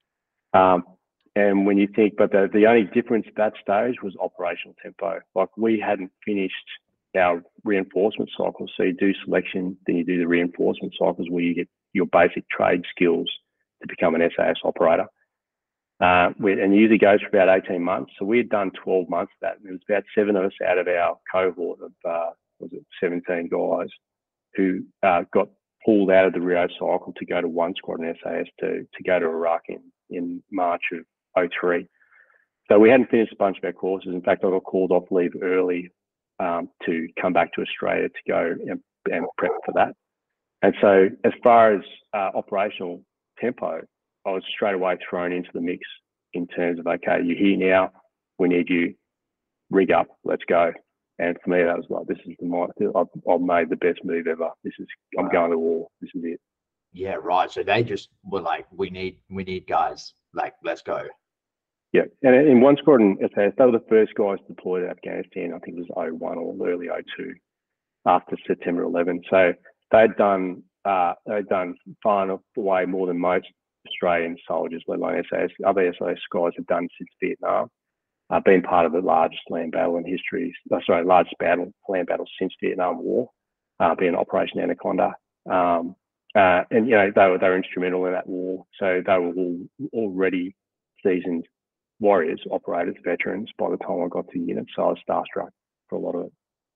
And when you think, but the only difference at that stage was operational tempo. Like, we hadn't finished our reinforcement cycles. So you do selection, then you do the reinforcement cycles where you get your basic trade skills to become an SAS operator. And it usually goes for about 18 months. So we had done 12 months of that. And there was about 7 of us out of our cohort of 17 guys who got pulled out of the Rio cycle to go to one squadron SAS to go to Iraq in March of 2003. So we hadn't finished a bunch of our courses. In fact, I got called off leave early to come back to Australia to go and prep for that. And so as far as operational tempo, I was straight away thrown into the mix in terms of, okay, you're here now, we need you, rig up, let's go. And for me, that was like, I've made the best move ever. I'm going to war. This is it. Yeah, right. So they just were like, we need guys, like, let's go. Yeah, and in one squadron SAS, they were the first guys deployed to Afghanistan. I think it was 01 or early 02 after September 11. So they'd done far enough away more than most Australian soldiers, let alone SAS. Other SAS guys had done since Vietnam. Been part of the largest land battle in history. Largest land battle since Vietnam War, being Operation Anaconda. And they were instrumental in that war. So they were all already seasoned warriors, operators, veterans by the time I got to the unit. So I was starstruck for a lot of it.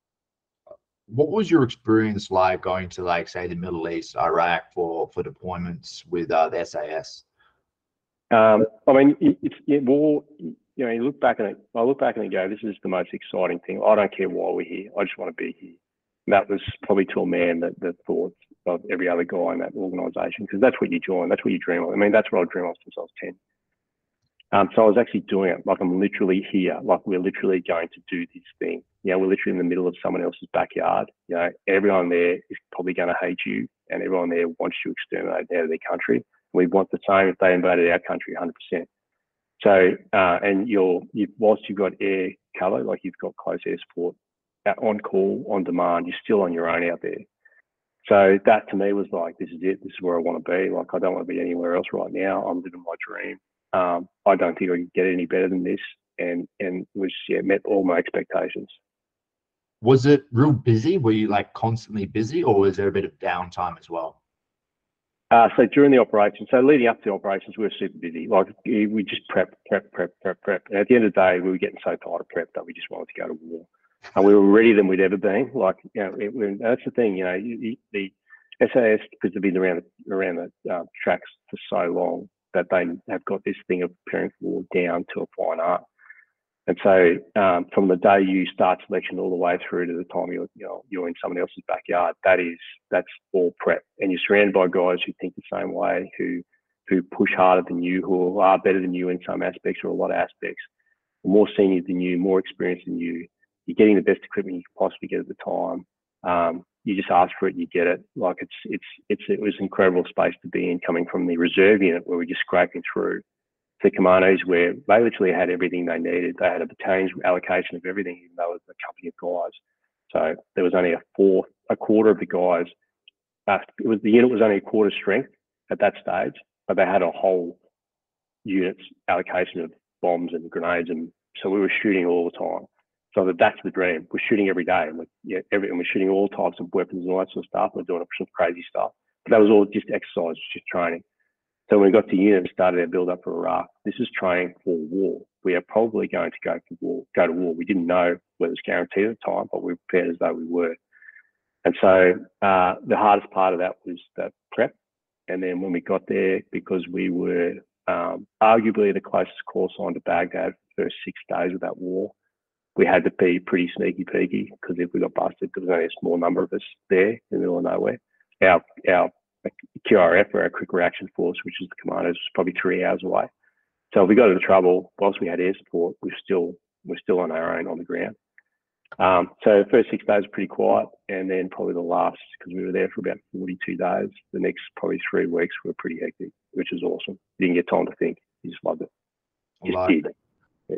What was your experience like going to, like, say, the Middle East, Iraq for deployments with the SAS? I mean, war. You look back and I look back and go, this is the most exciting thing. I don't care why we're here. I just want to be here. And that was probably to a man the thoughts of every other guy in that organisation, because that's what you join. That's what you dream of. I mean, that's what I dream of since I was 10. So I was actually doing it like I'm literally here. Like, we're literally going to do this thing. We're literally in the middle of someone else's backyard. Everyone there is probably going to hate you, and everyone there wants you exterminated out of their country. We want the same if they invaded our country, 100%. So, and whilst you've got air cover, like you've got close air support, on call, on demand, you're still on your own out there. So that to me was like, this is it. This is where I want to be. Like, I don't want to be anywhere else right now. I'm living my dream. I don't think I can get any better than this, and was met all my expectations. Was it real busy? Were you like constantly busy, or was there a bit of downtime as well? So during the operation, leading up to the operations, we were super busy. Like, we just prep. And at the end of the day, we were getting so tired of prep that we just wanted to go to war. and we were readier than we'd ever been. Like, that's the thing. The SAS, because they've been around the tracks for so long, that they have got this thing of preparing for war down to a fine art. And so, from the day you start selection all the way through to the time you're in someone else's backyard, that's all prep, and you're surrounded by guys who think the same way, who push harder than you, who are better than you in some aspects or a lot of aspects, more senior than you, more experienced than you. You're getting the best equipment you can possibly get at the time. You just ask for it, you get it. Like it was an incredible space to be in, coming from the reserve unit where we're just scraping through the commandos, where they literally had everything they needed. They had a battalion's allocation of everything, even though it was a company of guys. So there was only a quarter of the guys. The unit was only a quarter strength at that stage, but they had a whole unit's allocation of bombs and grenades, and so we were shooting all the time. So that's the dream. We're shooting every day, and we're shooting all types of weapons and all that sort of stuff. We're doing some crazy stuff, but that was all just exercise, just training. So when we got to unit and started our build up for Iraq, this is training for war. We are probably going to go to war. We didn't know whether it was guaranteed at the time, but we prepared as though we were. And so the hardest part of that was that prep. And then when we got there, because we were arguably the closest call sign to Baghdad for the first 6 days of that war, we had to be pretty sneaky peeky, because if we got busted, there was only a small number of us there in the middle of nowhere. Our QRF, or our Quick Reaction Force, which is the commandos, was probably 3 hours away. So if we got into trouble, whilst we had air support, we're still on our own on the ground. So the first 6 days were pretty quiet, and then probably the last, because we were there for about 42 days, the next probably 3 weeks were pretty hectic, which was awesome. You didn't get time to think. You just loved it. Just did. Yeah.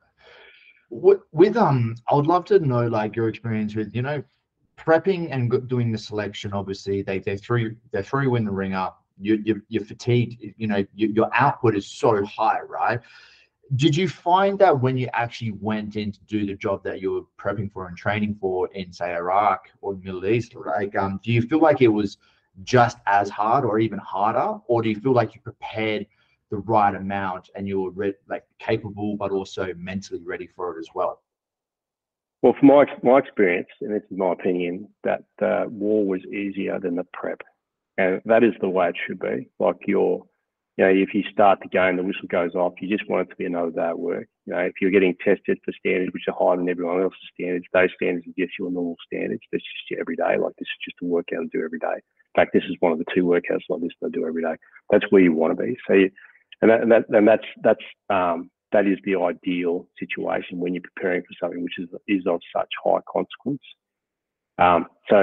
With I would love to know, like, your experience with, prepping and doing the selection. Obviously, they throw you in the ringer. You're fatigued. Your output is so high, right? Did you find that when you actually went in to do the job that you were prepping for and training for in, say, Iraq or the Middle East, like, do you feel like it was just as hard or even harder, or do you feel like you prepared the right amount and you were capable, but also mentally ready for it as well? Well, from my experience, and this is my opinion, that the war was easier than the prep, and that is the way it should be. Like if you start the game, the whistle goes off, you just want it to be another day at work. If you're getting tested for standards which are higher than everyone else's standards, those standards are just your normal standards. That's just your everyday. Like, this is just a workout to do every day. In fact, this is one of the 2 workouts like this that I do every day. That's where you want to be. So, that is the ideal situation when you're preparing for something which is of such high consequence. I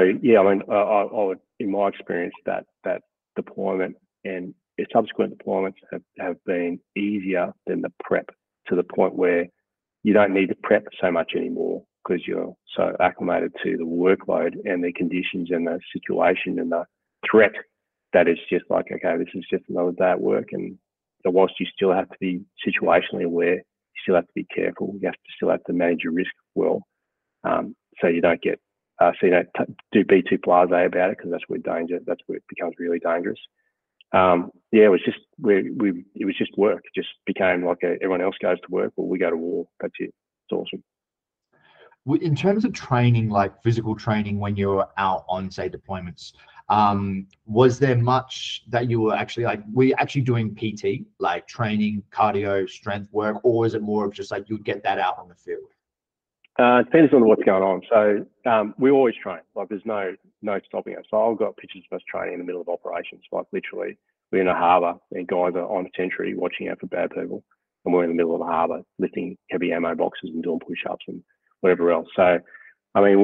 would, in my experience, that deployment and subsequent deployments have been easier than the prep, to the point where you don't need to prep so much anymore, because you're so acclimated to the workload and the conditions and the situation and the threat, that it's just like, okay, this is just another day at work. And whilst you still have to be situationally aware, you still have to be careful. You still have to manage your risk well, so you don't get be too blasé about it, because that's where it becomes really dangerous. It was just it was just work. It just became like everyone else goes to work, well, we go to war. That's it. It's awesome. In terms of training, like physical training, when you were out on, say, deployments, was there much that you were actually were you actually doing PT, like training, cardio, strength work, or was it more of just like you'd get that out on the field? It depends on what's going on. So we always train. Like, there's no stopping us. So I've got pictures of us training in the middle of operations. Like, literally, we're in a harbour and guys are on sentry watching out for bad people, and we're in the middle of the harbour lifting heavy ammo boxes and doing push-ups and whatever else. So, I mean,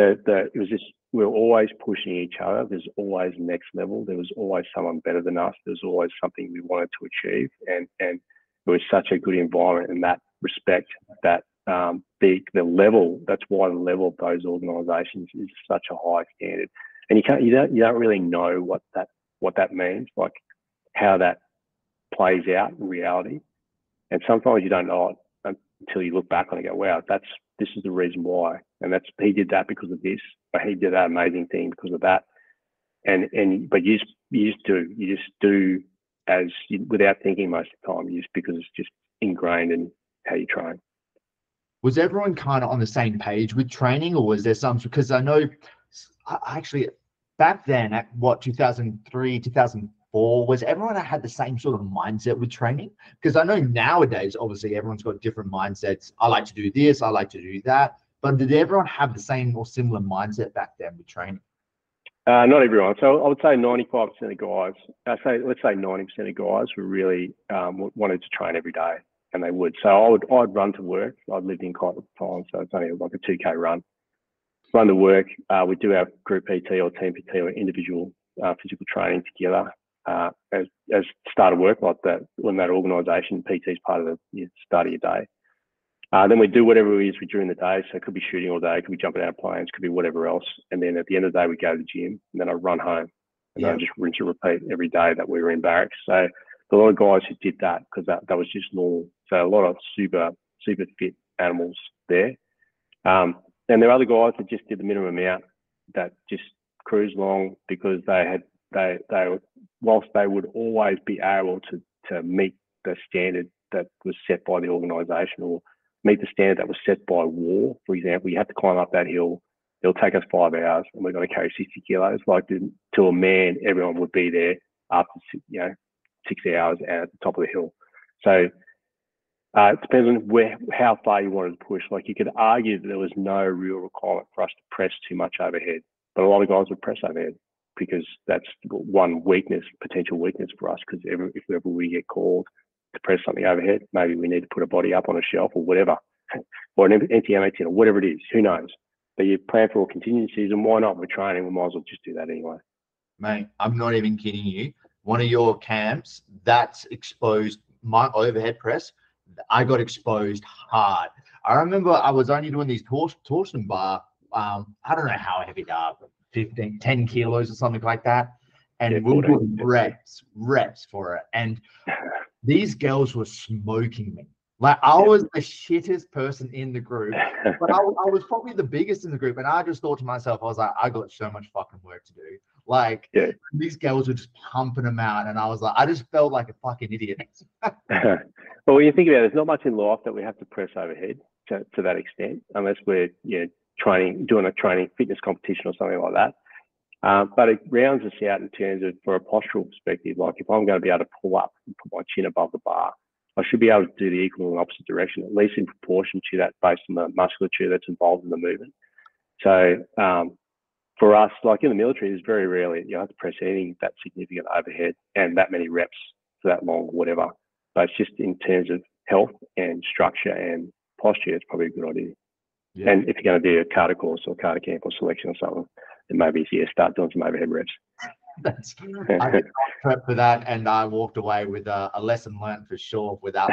we're always pushing each other. There's always next level. There was always someone better than us. There's always something we wanted to achieve, and it was such a good environment in that respect that the level. That's why the level of those organisations is such a high standard, and you don't really know what that means, like how that plays out in reality. And sometimes you don't know it until you look back on it and go, wow, this is the reason why. And he did that because of this, or he did that amazing thing because of that. But you just do without thinking most of the time, because it's just ingrained in how you train. was everyone kind of on the same page with training, or was there some, because I know actually back then at what 2003, 2004, was everyone that had the same sort of mindset with training? Because I know nowadays, obviously, everyone's got different mindsets. I like to do this, I like to do that. But did everyone have the same or similar mindset back then with training? Not everyone. So I would say 95% of guys, let's say 90% of guys were really wanted to train every day, and they would. So I'd run to work. I'd lived in Clyde at the time, so it's only like a 2K run. Run to work. We do our group PT or team PT or individual physical training together as start of work, like that. When that organisation, PT is part of the start of your day. Then we do whatever it is during the day. So it could be shooting all day, it could be jumping out of planes, could be whatever else. And then at the end of the day, we go to the gym, and then I run home, and then I just rinse and repeat every day that we were in barracks. So a lot of guys who did that because that was just normal. So a lot of super fit animals there. And there are other guys that just did the minimum amount, that just cruised along because they whilst they would always be able to meet the standard that was set by the organisation, or meet the standard that was set by war. For example, you have to climb up that hill. It'll take us 5 hours, and we've got to carry 60 kilos. Like to a man, everyone would be there after 6 hours out at the top of the hill. So it depends on how far you wanted to push. Like you could argue that there was no real requirement for us to press too much overhead, but a lot of guys would press overhead because that's one potential weakness for us. Because if ever we get called to press something overhead, maybe we need to put a body up on a shelf or whatever, or an NTM18 or whatever it is, who knows. But you plan for all contingencies, and why not? We're training, we might as well just do that anyway. Mate, I'm not even kidding you. One of your camps that's exposed my overhead press, I got exposed hard. I remember I was only doing these torsion bar, I don't know how heavy they are, 10 kilos or something like that. And we were doing reps for it. And these girls were smoking me. Like I was the shittest person in the group, but I was probably the biggest in the group. And I just thought to myself, I was like, I got so much fucking work to do. Like these girls were just pumping them out. And I was like, I just felt like a fucking idiot. Well, when you think about it, there's not much in life that we have to press overhead to that extent, unless we're doing a training fitness competition or something like that. But it rounds us out in terms of, for a postural perspective, like if I'm going to be able to pull up and put my chin above the bar, I should be able to do the equal and opposite direction, at least in proportion to that, based on the musculature that's involved in the movement. So for us, like in the military, there's very rarely you have to press anything that significant overhead and that many reps for that long or whatever. But it's just in terms of health and structure and posture, it's probably a good idea. Yeah. And if you're going to do a Carter course or Carter camp or selection or something, then maybe start doing some overhead reps. I did prep for that, and I walked away with a lesson learned for sure without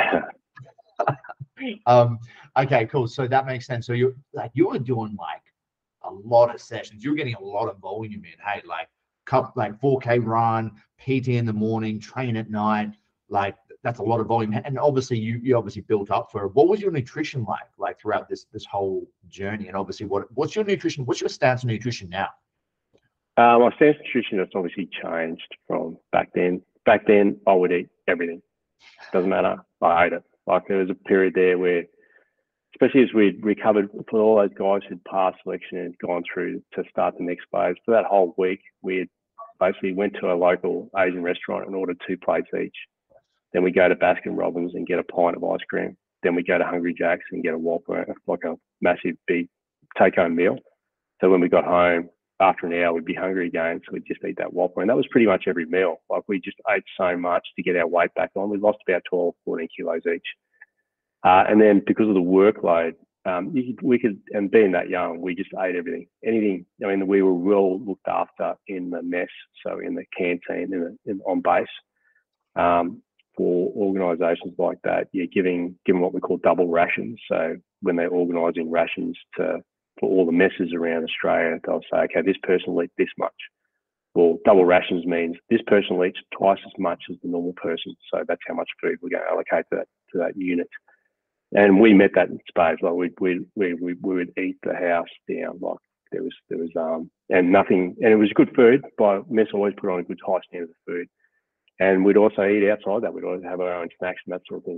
okay, cool. So that makes sense. So you were doing like a lot of sessions. You're getting a lot of volume in. Hey, like 4K run, PT in the morning, train at night. Like that's a lot of volume. And obviously you obviously built up for it. What was your nutrition like throughout this whole journey? And obviously what's your nutrition? What's your stance on nutrition now? My stance on nutrition has obviously changed from back then. Back then I would eat everything. Doesn't matter. I ate it. Like there was a period there where, especially as we recovered, for all those guys who'd passed selection and gone through to start the next phase, for that whole week, we basically went to a local Asian restaurant and ordered 2 plates each. Then we go to Baskin Robbins and get a pint of ice cream. Then we go to Hungry Jack's and get a Whopper, like a massive big take-home meal. So when we got home, after an hour, we'd be hungry again. So we'd just eat that Whopper. And that was pretty much every meal. Like we just ate so much to get our weight back on. We lost about 12, 14 kilos each. And then because of the workload, we could, and being that young, we just ate everything. Anything, I mean, we were well looked after in the mess, so in the canteen, on base. For organisations like that, you're giving what we call double rations. So when they're organising rations for all the messes around Australia, they'll say, okay, this person will eat this much. Well, double rations means this person will eat twice as much as the normal person. So that's how much food we're going to allocate to that unit. And we met that in spades. Like we would eat the house down. Like there was and nothing, and it was good food. But mess always put on a good high standard of food. And we'd also eat outside that. We'd always have our own snacks and that sort of thing.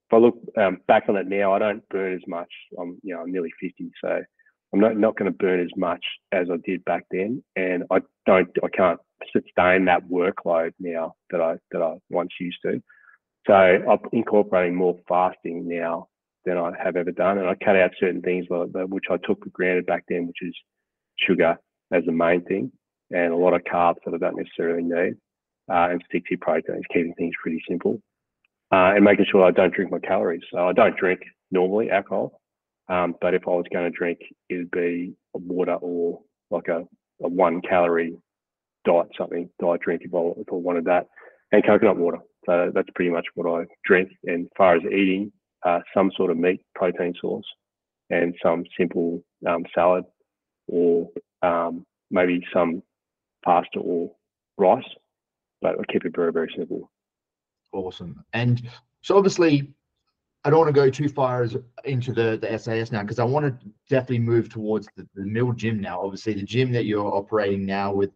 if I look back on it now, I don't burn as much. I'm nearly 50, so I'm not going to burn as much as I did back then, and I can't sustain that workload now that I once used to. So I'm incorporating more fasting now than I have ever done, and I cut out certain things which I took for granted back then, which is sugar as the main thing, and a lot of carbs that I don't necessarily need, and stick to proteins, keeping things pretty simple, and making sure I don't drink my calories. So I don't drink normally alcohol, but if I was going to drink, it'd be water or like a 1 calorie diet drink if I wanted that, and coconut water. So that's pretty much what I drink. And as far as eating, some sort of meat protein source and some simple salad, or maybe some pasta or rice, but I keep it very, very simple. Awesome. And so obviously, I don't want to go too far into the SAS now, because I want to definitely move towards the Mill Gym now. Obviously, the gym that you're operating now with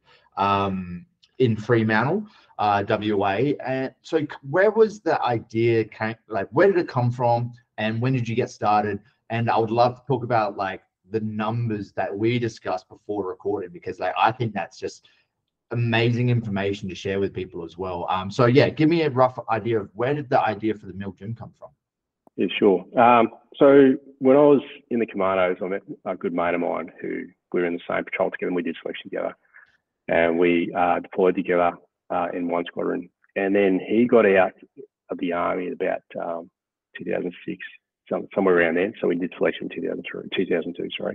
in Fremantle, WA. And so where was the idea where did it come from, and when did you get started? And I would love to talk about like the numbers that we discussed before recording, because like I think that's just amazing information to share with people as well. So yeah, give me a rough idea of where did the idea for the Mill Gym come from? Yeah, sure. So when I was in the Commandos, I met a good mate of mine who we were in the same patrol together, and we did selection together, and we deployed together in one squadron. And then he got out of the army in about 2006, somewhere around then. So we did selection in 2002, sorry.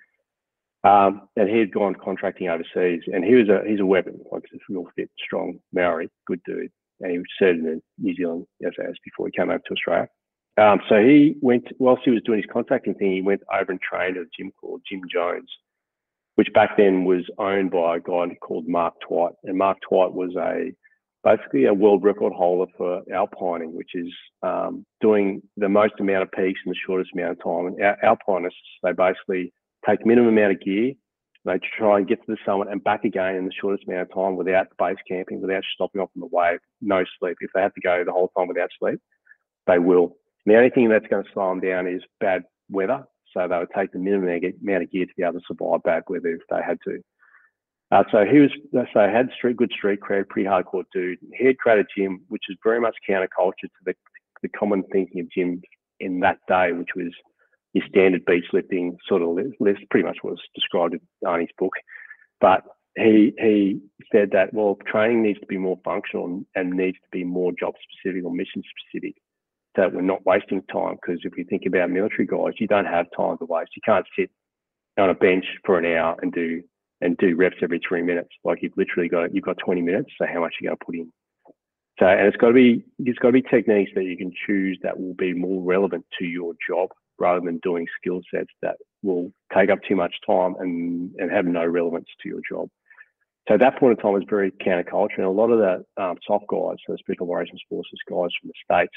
And he had gone contracting overseas, and he's a weapon, like this real fit, strong Maori, good dude. And he served in the New Zealand SAS before he came over to Australia. So he went, whilst he was doing his contracting thing, he went over and trained at a gym called Jim Jones, which back then was owned by a guy called Mark Twight. And Mark Twight was basically a world record holder for alpining, which is doing the most amount of peaks in the shortest amount of time. And alpinists, they basically take minimum amount of gear, they try and get to the summit and back again in the shortest amount of time without base camping, without stopping off on the way, no sleep. If they have to go the whole time without sleep, they will. And the only thing that's going to slow them down is bad weather. So they would take the minimum amount of gear to be able to survive bad weather if they had to. So he had good street cred, pretty hardcore dude. He had created a gym, which is very much counterculture to the common thinking of gyms in that day, which was your standard beach lifting sort of list, pretty much was described in Arnie's book. But he said that, well, training needs to be more functional and needs to be more job specific or mission specific, so that we're not wasting time. Because if we think about military guys, you don't have time to waste. You can't sit on a bench for an hour and do reps every 3 minutes. Like you've got 20 minutes. So how much are you going to put in? So, and it's got to be techniques that you can choose that will be more relevant to your job, rather than doing skill sets that will take up too much time and have no relevance to your job. So at that point in time, it was very counterculture, and a lot of the soft guys, so the Special Operations Forces guys from the States,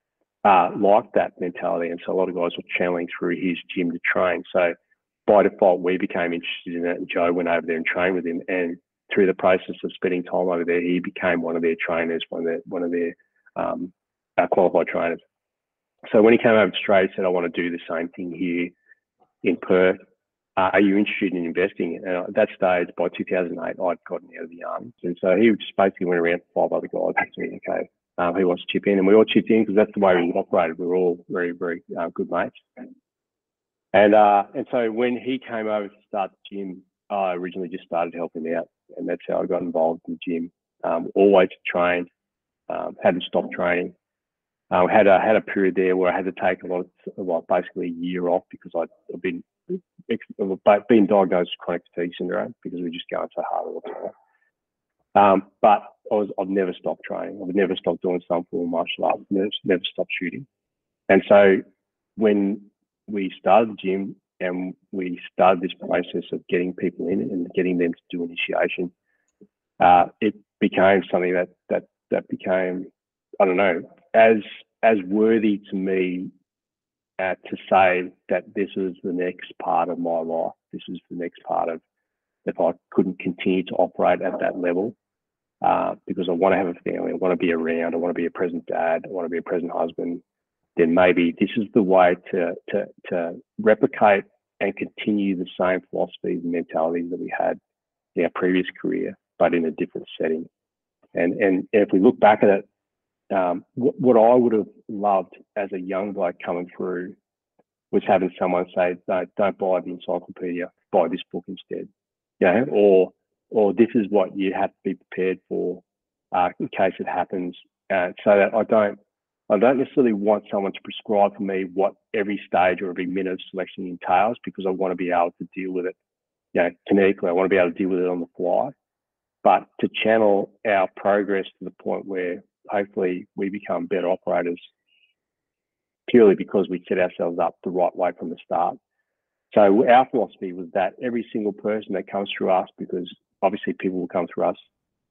liked that mentality, and so a lot of guys were channeling through his gym to train. So by default, we became interested in it, and Joe went over there and trained with him, and through the process of spending time over there, he became one of their trainers, one of their qualified trainers. So when he came over to Australia, he said, I want to do the same thing here in Perth. Are you interested in investing? And at that stage, by 2008, I'd gotten out of the army. And so he just basically went around to 5 other guys and said, okay, who wants to chip in? And we all chipped in because that's the way we operated. We were all very, very good mates. And so when he came over to start the gym, I originally just started helping out. And that's how I got involved in the gym. Always trained, hadn't stopped training. Had a period there where I had to take basically a year off because I've been diagnosed with chronic fatigue syndrome because we were just going so hard all the time. But I've never stopped training. I've never stopped doing some form of martial arts. Never stopped shooting. And so when we started the gym and we started this process of getting people in and getting them to do initiation, it became something that became, I don't know, as worthy to me to say that this is the next part of my life. This is the next part of, if I couldn't continue to operate at that level, because I want to have a family, I want to be around, I want to be a present dad, I want to be a present husband, then maybe this is the way to replicate and continue the same philosophies and mentalities that we had in our previous career, but in a different setting. And if we look back at it, what I would have loved as a young bloke coming through was having someone say, no, don't buy the encyclopedia, buy this book instead. Or this is what you have to be prepared for in case it happens. So that I don't necessarily want someone to prescribe for me what every stage or every minute of selection entails, because I want to be able to deal with it, kinetically. I want to be able to deal with it on the fly, but to channel our progress to the point where hopefully we become better operators purely because we set ourselves up the right way from the start. So our philosophy was that every single person that comes through us, because obviously people will come through us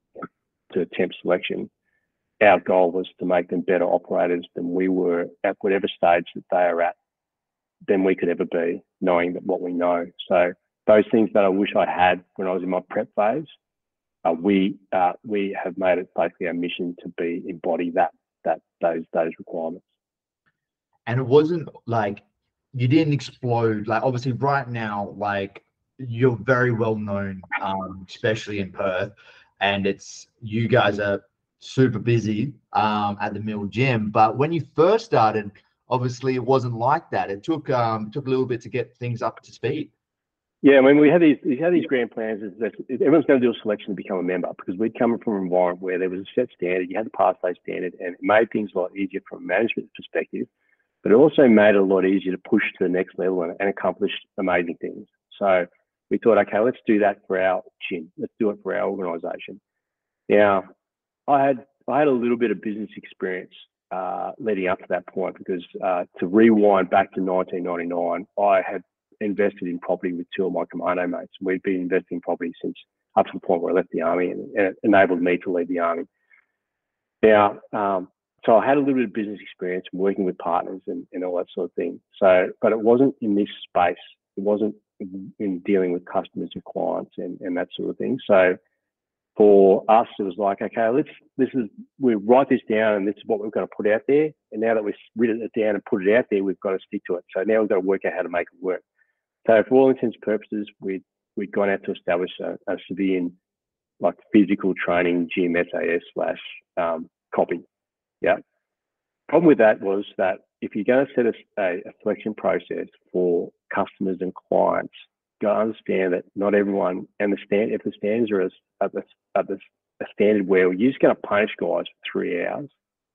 to attempt selection, our goal was to make them better operators than we were at whatever stage that they are at, than we could ever be, knowing that what we know. So those things that I wish I had when I was in my prep phase, we have made it basically our mission to embody those requirements. And it wasn't like you didn't explode. Like obviously right now, like you're very well known, especially in Perth, and you guys are super busy at the Mill Gym. But when you first started, obviously it wasn't like that. It took a little bit to get things up to speed. Yeah, I mean, we had these grand plans that everyone's going to do a selection to become a member, because we'd come from an environment where there was a set standard, you had to pass those standard, and it made things a lot easier from a management perspective, but it also made it a lot easier to push to the next level and accomplish amazing things. So we thought, okay, let's do that for our gym. Let's do it for our organisation. Now, I had a little bit of business experience leading up to that point, because to rewind back to 1999, I had invested in property with two of my Commando mates. We'd been investing in property since up to the point where I left the army, and it enabled me to leave the army. Now, so I had a little bit of business experience working with partners and all that sort of thing. So, but it wasn't in this space. It wasn't in dealing with customers and clients and that sort of thing. So for us, it was like, okay, we write this down, and this is what we've got to put out there. And now that we've written it down and put it out there, we've got to stick to it. So now we've got to work out how to make it work. So for all intents and purposes, we'd gone out to establish a civilian, like physical training gym SAS / copy. Yeah. Problem with that was that if you're going to set a selection process for customers and clients, you got to understand that not everyone, and if the standards are at a standard where you're just going to punish guys for 3 hours,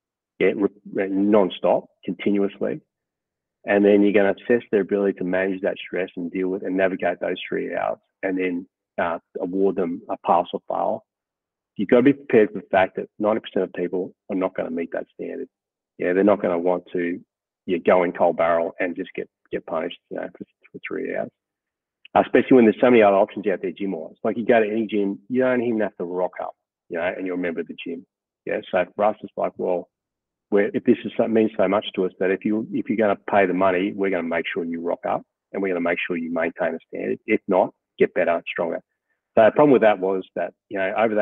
non-stop, continuously, and then you're going to assess their ability to manage that stress and deal with and navigate those 3 hours, and then award them a pass or fail. You've got to be prepared for the fact that 90% of people are not going to meet that standard. Yeah, they're not going to want to go in cold barrel and just get punished, for 3 hours. Especially when there's so many other options out there gym-wise. Like you go to any gym, you don't even have to rock up, and you're a member of the gym. Yeah, so for us, it's like, well, if this means so much to us that if you're going to pay the money, we're going to make sure you rock up, and we're going to make sure you maintain a standard. If not, get better and stronger. So the problem with that was that, over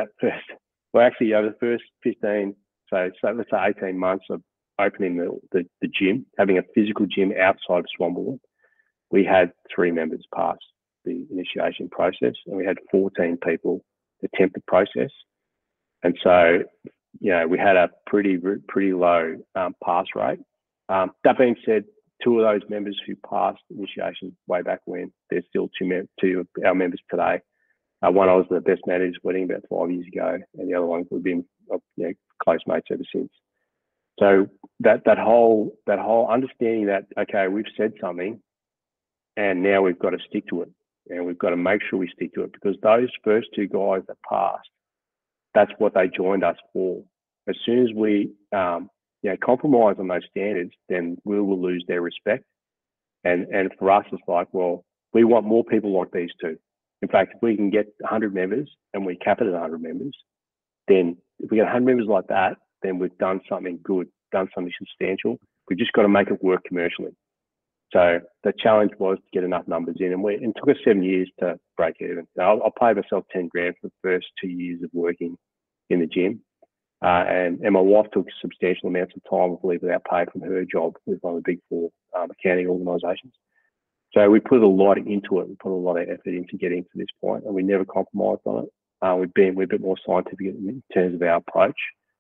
the first 15, so let's say 18 months of opening the gym, having a physical gym outside of Swanbourne, we had 3 members pass the initiation process, and we had 14 people attempt the process. And so, we had a pretty low pass rate. That being said, 2 of those members who passed initiation way back when, there's still 2 of our members today. One I was the best man at his wedding about 5 years ago, and the other one we've been close mates ever since. So that whole understanding that, okay, we've said something, and now we've got to stick to it, and we've got to make sure we stick to it, because those first 2 guys that passed, that's what they joined us for. As soon as we compromise on those standards, then we will lose their respect. And for us, it's like, well, we want more people like these 2. In fact, if we can get 100 members and we cap it at 100 members, then if we get 100 members like that, then we've done something good, done something substantial. We've just got to make it work commercially. So the challenge was to get enough numbers in, and it took us 7 years to break even. I'll pay myself 10 grand for the first 2 years of working in the gym. And my wife took substantial amounts of time, I believe, without pay from her job with one of the big four accounting organisations. So we put a lot into it. We put a lot of effort into getting to this point, and we never compromised on it. We're a bit more scientific in terms of our approach.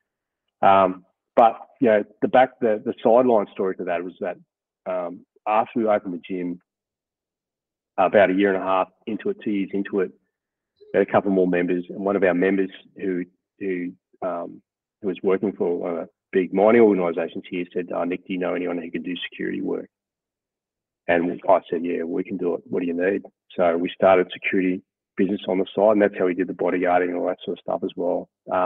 But the sideline story to that was that after we opened the gym, about a year and a half into it, 2 years into it, we had a couple more members, and one of our members who was working for one of the big mining organisations here said, "Nick, do you know anyone who can do security work?" And I said, "Yeah, we can do it. What do you need?" So we started security business on the side, and that's how we did the bodyguarding and all that sort of stuff as well.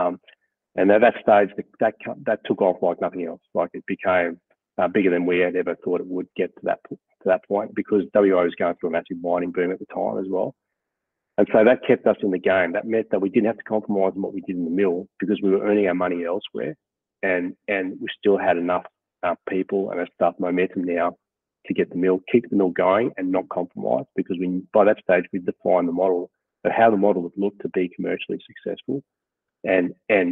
And at that stage, that took off like nothing else. Like it became bigger than we had ever thought it would get to that point, because WA was going through a massive mining boom at the time as well. And so that kept us in the game. That meant that we didn't have to compromise on what we did in the mill, because we were earning our money elsewhere, and we still had enough people and enough momentum now to get the mill, keep the mill going and not compromise, because by that stage we defined the model of how the model would look to be commercially successful, and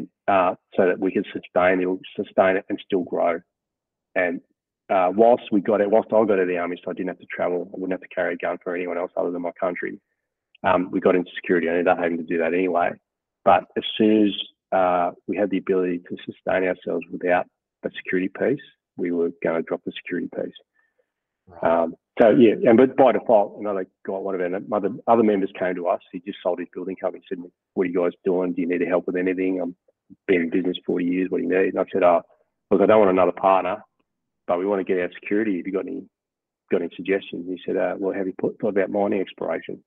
so that we could sustain it and still grow. And whilst I got out of the army, so I didn't have to travel, I wouldn't have to carry a gun for anyone else other than my country. We got into security. I ended up having to do that anyway. But as soon as we had the ability to sustain ourselves without a security piece, we were going to drop the security piece. Right. But by default, another guy, one of our other members came to us. He just sold his building company. He said, "What are you guys doing? Do you need help with anything? I'm been in business 40 years. What do you need?" And I said, "Look, I don't want another partner, but we want to get our security. Have you got any suggestions?" He said, "Well, have you thought about mining exploration?"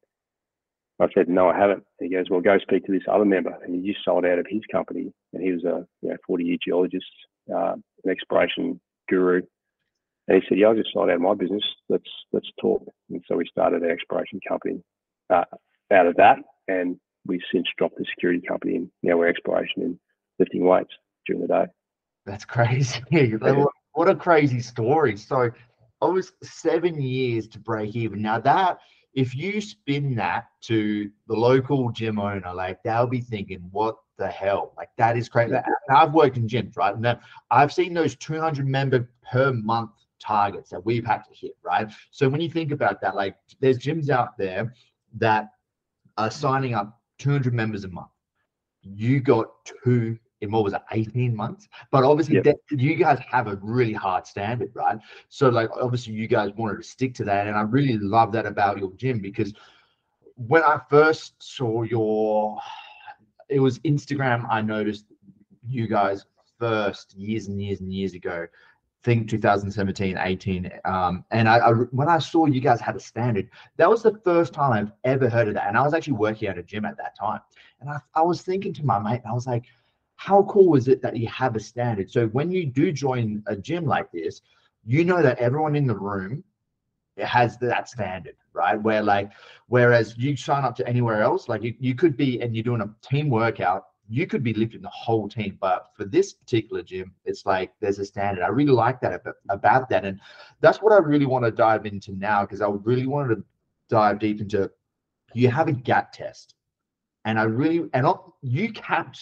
I said, "No, I haven't." And he goes, "Well, go speak to this other member." And he just sold out of his company, and he was a 40-year geologist, an exploration guru. And he said, "Yeah, I just sold out of my business. Let's talk." And so we started an exploration company out of that, and we've since dropped the security company, and now we're exploration and lifting weights during the day. That's crazy. What a crazy story. So I was 7 years to break even. Now that, if you spin that to the local gym owner, like they'll be thinking, what the hell? Like that is crazy. Now, I've worked in gyms, right? Now I've seen those 200 member per month targets that we've had to hit, right? So when you think about that, like there's gyms out there that are signing up 200 members a month. You got two in, what was it, 18 months? But obviously you guys have a really hard standard, right? So like obviously you guys wanted to stick to that, and I really love that about your gym, because when I first saw it was Instagram, I noticed you guys first years and years and years ago, think 2017, 18. And I when I saw you guys had a standard, that was the first time I've ever heard of that. And I was actually working at a gym at that time. And I was thinking to my mate, I was like, how cool is it that you have a standard? So when you do join a gym like this, you know that everyone in the room has that standard, right? Whereas you sign up to anywhere else, like you could be, and you're doing a team workout, you could be lifting the whole team, but for this particular gym, it's like there's a standard. I really like that about that, and that's what I really want to dive into now, because I really wanted to dive deep into. You have a gap test, and you capped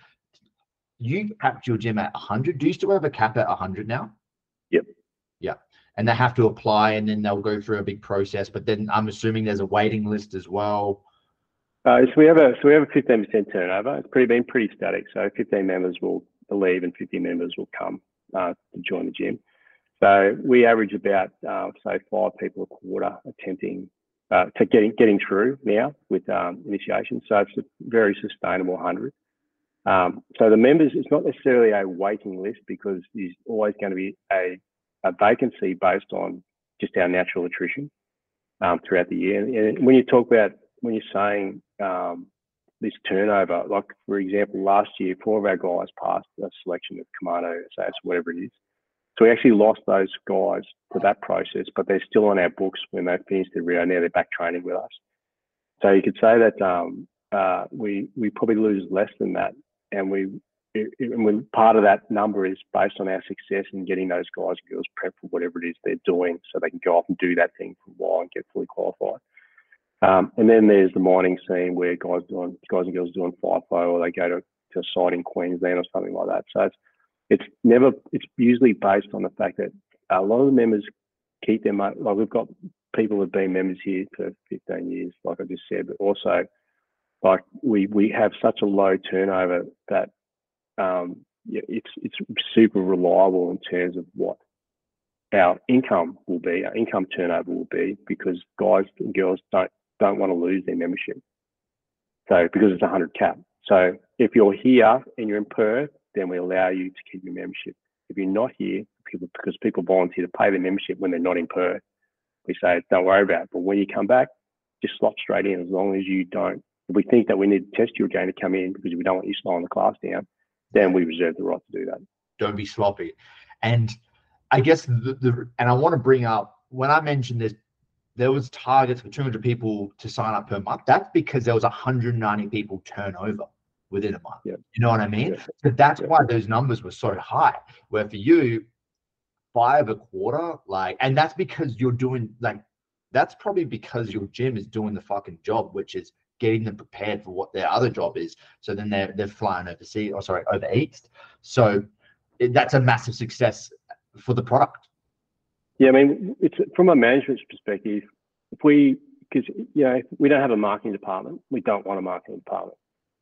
your gym at 100. Do you still have a cap at 100 now? Yep. Yeah, and they have to apply, and then they'll go through a big process. But then I'm assuming there's a waiting list as well. So we have a 15% turnover. It's been pretty static. So 15 members will leave and 50 members will come to join the gym. So we average about say 5 people a quarter attempting to getting through now with initiation. So it's a very sustainable 100. So the members, it's not necessarily a waiting list, because there's always going to be a vacancy based on just our natural attrition throughout the year. And when you're saying this turnover, like for example, last year, 4 of our guys passed a selection of Commando, SAS, whatever it is. So we actually lost those guys to that process, but they're still on our books when they finished their Rio. Now they're back training with us. So you could say that we probably lose less than that, and part of that number is based on our success in getting those guys and girls prepped for whatever it is they're doing, so they can go off and do that thing for a while and get fully qualified. And then there's the mining scene where guys and girls doing FIFO, or they go to to a site in Queensland or something like that. So it's usually based on the fact that a lot of the members keep their money. Like we've got people who've been members here for 15 years, like I just said, but also like we have such a low turnover that it's super reliable in terms of what our income will be, our income turnover will be, because guys and girls don't want to lose their membership. So because it's 100 cap. So if you're here and you're in Perth, then we allow you to keep your membership. If you're not here, because people volunteer to pay their membership when they're not in Perth, we say don't worry about it. But when you come back, just slot straight in. As long as you don't, if we think that we need to test you again to come in because we don't want you slowing the class down, then we reserve the right to do that. Don't be sloppy. And I guess and I want to bring up, when I mentioned this, there was targets for 200 people to sign up per month. That's because there was 190 people turnover within a month. Yeah. You know what I mean? Yeah. So that's why those numbers were so high. Where for you, 5 a quarter, like, and that's because you're doing, like, that's probably because your gym is doing the fucking job, which is getting them prepared for what their other job is. So then they're flying overseas, over east. So that's a massive success for the product. Yeah, I mean, it's from a management perspective. Because we don't have a marketing department, we don't want a marketing department.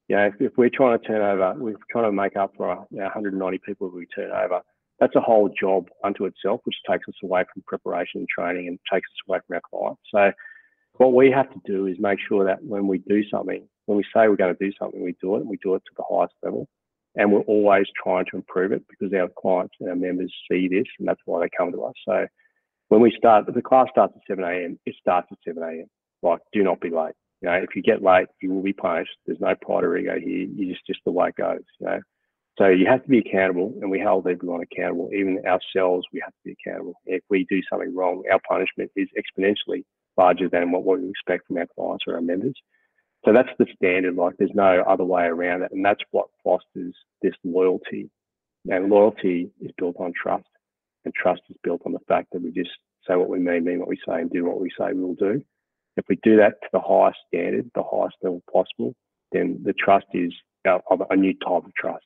If we're trying to turn over, we're trying to make up for 190 people we turn over. That's a whole job unto itself, which takes us away from preparation and training and takes us away from our clients. So what we have to do is make sure that when we do something, when we say we're going to do something, we do it, and we do it to the highest level. And we're always trying to improve it because our clients and our members see this, and that's why they come to us. So when we start, if the class starts at 7 a.m., it starts at 7 a.m. Like, do not be late. If you get late, you will be punished. There's no pride or ego here. You just the way it goes. So you have to be accountable, and we hold everyone accountable. Even ourselves, we have to be accountable. If we do something wrong, our punishment is exponentially larger than what we expect from our clients or our members. So that's the standard. Like, there's no other way around it, and that's what fosters this loyalty. And loyalty is built on trust, and trust is built on the fact that we just say what we mean what we say, and do what we say we will do. If we do that to the highest standard, the highest level possible, then the trust is of a new type of trust.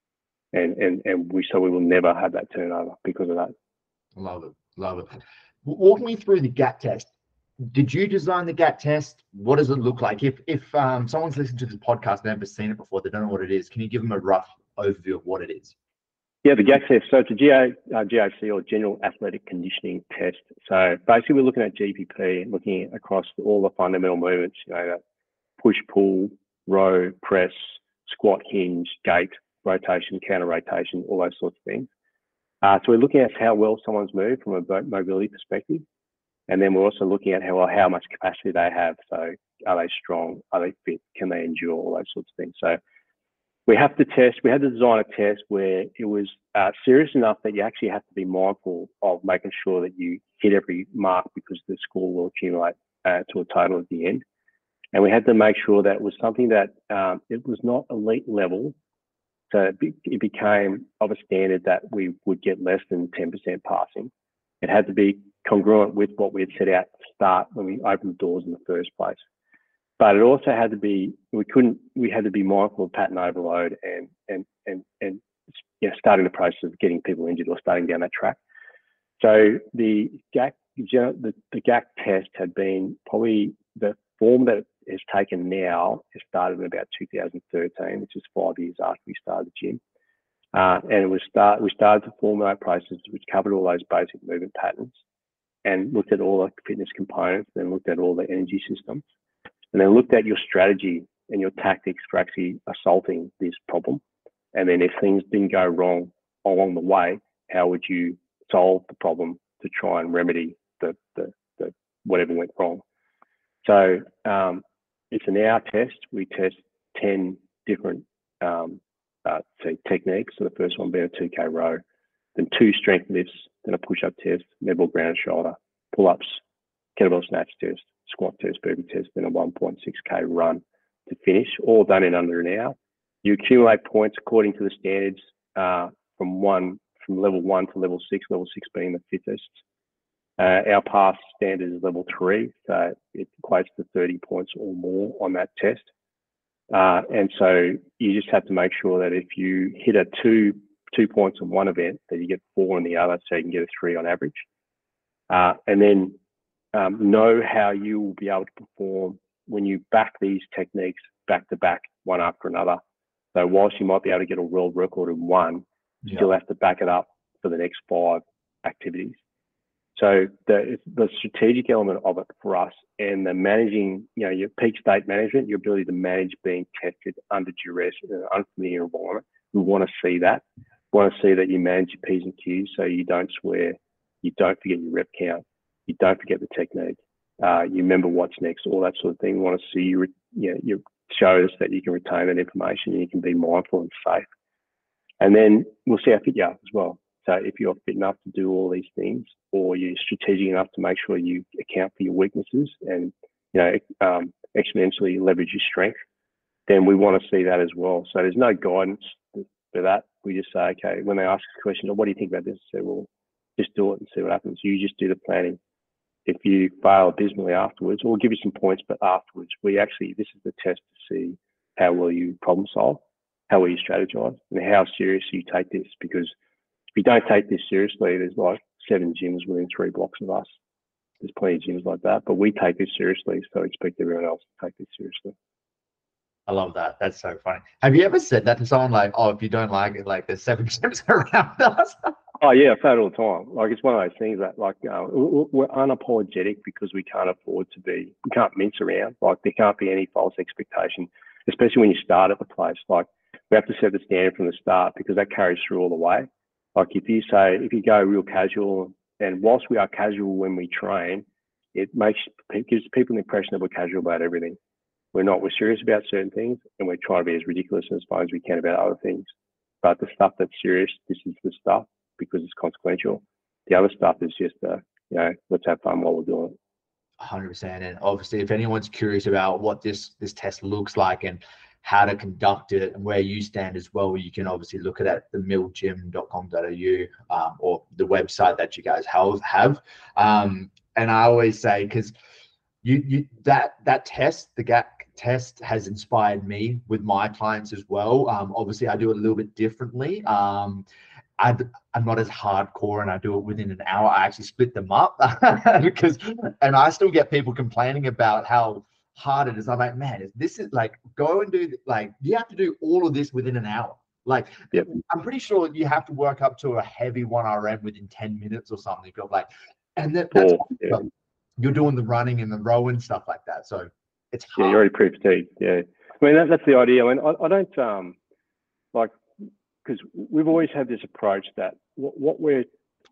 And we will never have that turnover because of that. Love it. Walk me through the GAT test. Did you design the GAT test? What does it look like? If someone's listened to this podcast, they've never seen it before, they don't know what it is, can you give them a rough overview of what it is? Yeah, the GAT test. So it's a GAC, or General Athletic Conditioning Test. So basically, we're looking at GPP, looking across all the fundamental movements, push, pull, row, press, squat, hinge, gait, rotation, counter rotation, all those sorts of things. So we're looking at how well someone's moved from a mobility perspective. And then we're also looking at how much capacity they have. So are they strong? Are they fit? Can they endure? All those sorts of things. So we had to design a test where it was serious enough that you actually have to be mindful of making sure that you hit every mark, because the score will accumulate to a total at the end. And we had to make sure that it was something that it was not elite level. So it became of a standard that we would get less than 10% passing. It had to be congruent with what we had set out to start when we opened the doors in the first place. But it also had to be, we had to be mindful of pattern overload and starting the process of getting people injured or starting down that track. So the GAC test had been probably the form that it has taken now. It started in about 2013, which is 5 years after we started the gym. And we started to formulate processes which covered all those basic movement patterns and looked at all the fitness components, then looked at all the energy systems, and then looked at your strategy and your tactics for actually assaulting this problem. And then if things didn't go wrong along the way, how would you solve the problem to try and remedy the whatever went wrong? So it's an hour test. We test 10 different techniques. So the first one being a 2K row, then 2 strength lifts, then a push-up test, med ball ground and shoulder, pull-ups, kettlebell snatch test, squat test, burpee test, then a 1.6K run to finish, all done in under an hour. You accumulate points according to the standards from level 1 to level 6, level 6 being the fittest. Our pass standard is level 3, so it equates to 30 points or more on that test. And so you just have to make sure that if you hit a two points on one event, that you get 4 on the other, so you can get a 3 on average. And then know how you will be able to perform when you back these techniques back to back, one after another. So whilst you might be able to get a world record in one, you still have to back it up for the next 5 activities. So the strategic element of it for us, and the managing, your peak state management, your ability to manage being tested under duress in an unfamiliar environment, we want to see that. We want to see that you manage your P's and Q's, so you don't swear, you don't forget your rep count, you don't forget the technique, you remember what's next, all that sort of thing. We want to see you show us that you can retain that information and you can be mindful and safe. And then we'll see how fit you are as well. So if you're fit enough to do all these things, or you're strategic enough to make sure you account for your weaknesses and exponentially leverage your strength, then we want to see that as well. So there's no guidance for that. We just say, okay, when they ask us questions, what do you think about this? I say, well, just do it and see what happens. You just do the planning. If you fail abysmally afterwards, we'll give you some points, but afterwards, this is the test to see how well you problem solve, how well you strategize, and how serious you take this. Because if you don't take this seriously, there's like 7 gyms within 3 blocks of us. There's plenty of gyms like that, but we take this seriously, so I expect everyone else to take this seriously. I love that. That's so funny. Have you ever said that to someone, like, oh, if you don't like it, like there's 7 gyms around us? Oh yeah, I've said it all the time. Like, it's one of those things that, like, we're unapologetic because we can't mince around. Like, there can't be any false expectation, especially when you start at the place. Like, we have to set the standard from the start, because that carries through all the way. Like, if you go real casual, and whilst we are casual when we train, it gives people the impression that we're casual about everything. We're not. We're serious about certain things, and we're trying to be as ridiculous as far as we can about other things. But the stuff that's serious, this is the stuff, because it's consequential. The other stuff is just, let's have fun while we're doing it. 100%. And obviously, if anyone's curious about what this test looks like and how to conduct it and where you stand as well, you can obviously look at it at themillgym.com.au, or the website that you guys have. And I always say, because that test, the GAC test, has inspired me with my clients as well. Obviously, I do it a little bit differently. I'm not as hardcore, and I do it within an hour. I actually split them up and I still get people complaining about how hard it is. I'm like, man, this is like, go and do, like, you have to do all of this within an hour. Like, yep. I'm pretty sure you have to work up to a heavy 1RM within 10 minutes or something. Like, and that's you're doing the running and the row and stuff like that. So it's hard. Yeah, you're already pretty fatigued. Yeah, I mean, that's the idea. I mean, I don't like, because we've always had this approach that what we're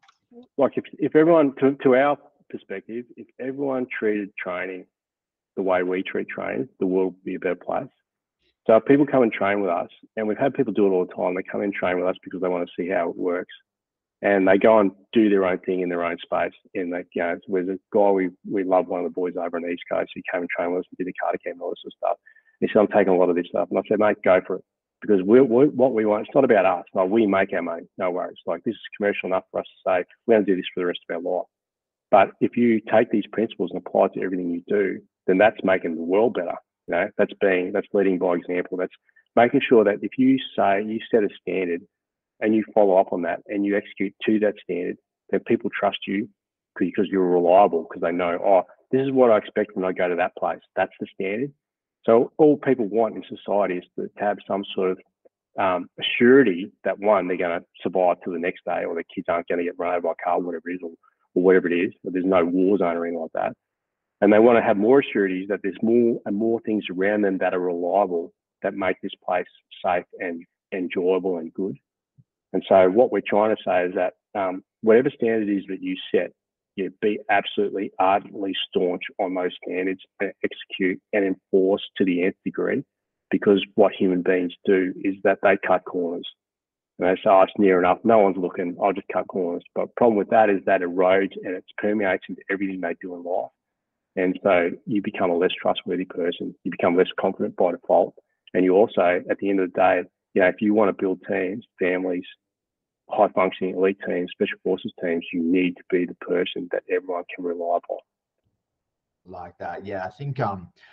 like, if everyone, to our perspective, if everyone treated training the way we treat training, the world would be a better place. So if people come and train with us, and we've had people do it all the time, they come and train with us because they want to see how it works, and they go and do their own thing in their own space. And they, there's a guy we love, one of the boys over on the East Coast, who came and trained with us and did the Carter Camp and all this sort of stuff. And he said, I'm taking a lot of this stuff, and I said, mate, go for it. Because what we want, it's not about us. Like, we make our money, no worries. Like, this is commercial enough for us to say, we're going to do this for the rest of our life. But if you take these principles and apply it to everything you do, then that's making the world better. That's leading by example. That's making sure that if you say, you set a standard and you follow up on that and you execute to that standard, then people trust you because you're reliable, because they know, oh, this is what I expect when I go to that place. That's the standard. So all people want in society is to have some sort of assurity that, one, they're going to survive till the next day, or their kids aren't going to get run over by a car, whatever it is, or whatever it is. But there's no war zone or anything like that. And they want to have more assurities that there's more and more things around them that are reliable, that make this place safe and enjoyable and good. And so what we're trying to say is that whatever standard it is that you set, you be absolutely ardently staunch on those standards, and execute and enforce to the nth degree, because what human beings do is that they cut corners. And they say, oh, it's near enough, no one's looking, I'll just cut corners. But the problem with that is that erodes and it permeates into everything they do in life. And so you become a less trustworthy person, you become less confident by default. And you also, at the end of the day, if you want to build teams, families, high functioning elite teams, special forces teams, you need to be the person that everyone can rely upon. Like that. Yeah, I think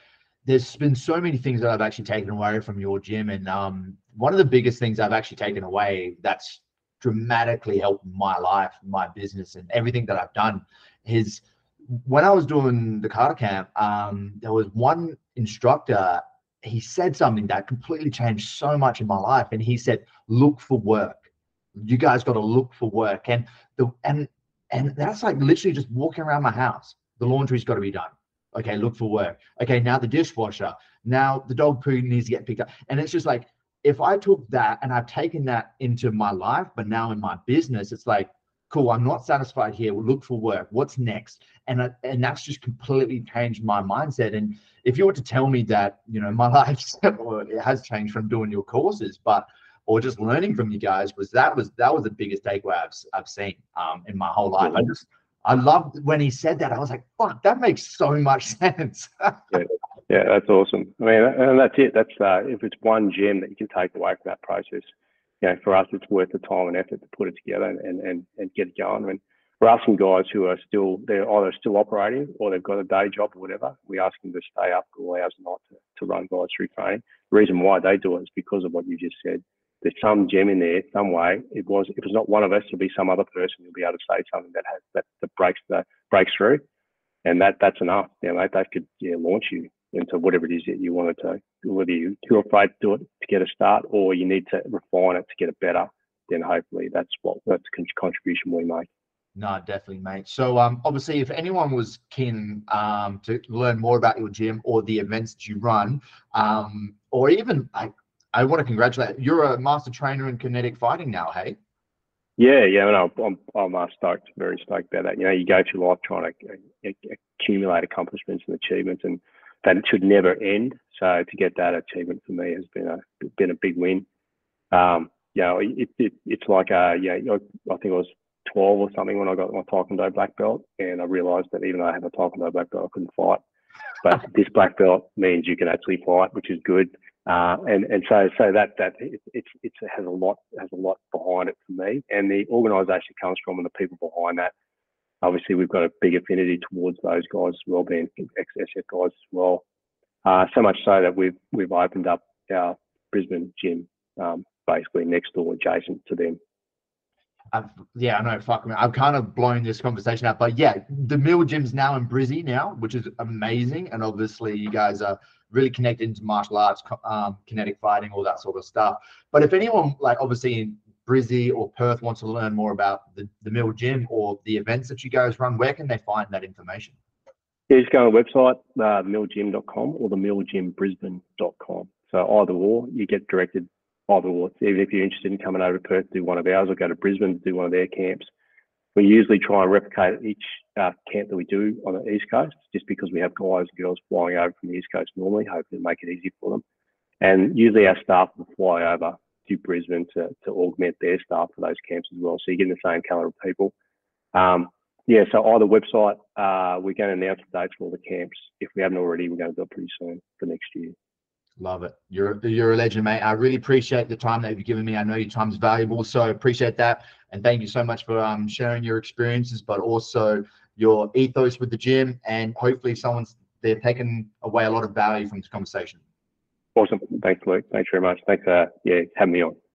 there's been so many things that I've actually taken away from your gym, and one of the biggest things I've actually taken away that's dramatically helped my life, my business, and everything that I've done is when I was doing the Carter camp. There was one instructor. He said something that completely changed so much in my life, and he said, "Look for work. You guys got to look for work." And that's like literally just walking around my house. The laundry's got to be done. Okay, look for work. Okay, now the dishwasher. Now the dog poo needs to get picked up. And it's just like, if I took that and I've taken that into my life, but now in my business, it's like, cool, I'm not satisfied here. We'll look for work. What's next? And that's just completely changed my mindset. And if you were to tell me that, my life it has changed from doing your courses, or just learning from you guys, that was the biggest takeaway I've seen in my whole life. I loved when he said that. I was like, fuck, that makes so much sense. Yeah, that's awesome. I mean, and that's it. That's if it's one gem that you can take away from that process, for us, it's worth the time and effort to put it together and get it going. I mean, we're asking guys who are they're either still operating or they've got a day job or whatever. We ask them to stay up all hours of the night to run guys through training. The reason why they do it is because of what you just said. There's some gem in there, some way. If it was not one of us, it'll be some other person who'll be able to say something that breaks through, and that's enough. That could launch you into whatever it is that you wanted to. Whether you're afraid to do it to get a start, or you need to refine it to get it better, then hopefully that's the contribution we make. No, definitely, mate. So obviously, if anyone was keen to learn more about your gym or the events that you run, or even I want to congratulate you. You're a master trainer in kinetic fighting now, hey? Yeah, and I'm stoked, very stoked about that. You go through life trying to accumulate accomplishments and achievements, and that should never end. So to get that achievement for me has been a big win. It's like I think I was 12 or something when I got my Taekwondo black belt, and I realised that even though I had a Taekwondo black belt, I couldn't fight. But this black belt means you can actually fight, which is good. And so that it has a lot behind it for me, and the organisation comes from and the people behind that. Obviously, we've got a big affinity towards those guys as well, being ex-SF guys as well. So much so that we've opened up our Brisbane gym basically next door, adjacent to them. I know. Fuck me. I've kind of blown this conversation out, but yeah, the Mill Gym's now in Brizzy now, which is amazing. And obviously, you guys are really connected into martial arts, kinetic fighting, all that sort of stuff. But if anyone, like obviously in Brizzy or Perth, wants to learn more about the Mill Gym or the events that you guys run, where can they find that information? Yeah, just go on the website, millgym.com or the millgymbrisbane.com. So either or, you get directed either or. Even if you're interested in coming over to Perth to do one of ours or go to Brisbane to do one of their camps, we usually try and replicate each camp that we do on the East Coast, just because we have guys and girls flying over from the East Coast normally, hoping to make it easy for them. And usually our staff will fly over to Brisbane to augment their staff for those camps as well. So you're getting the same caliber of people. So either website, we're going to announce the dates for all the camps. If we haven't already, we're going to do it pretty soon for next year. Love it. You're a legend, mate. I really appreciate the time that you've given me. I know your time is valuable, so I appreciate that. And thank you so much for sharing your experiences, but also your ethos with the gym. And hopefully they're taking away a lot of value from this conversation. Awesome. Thanks, Luke. Thanks very much. Thanks for having me on.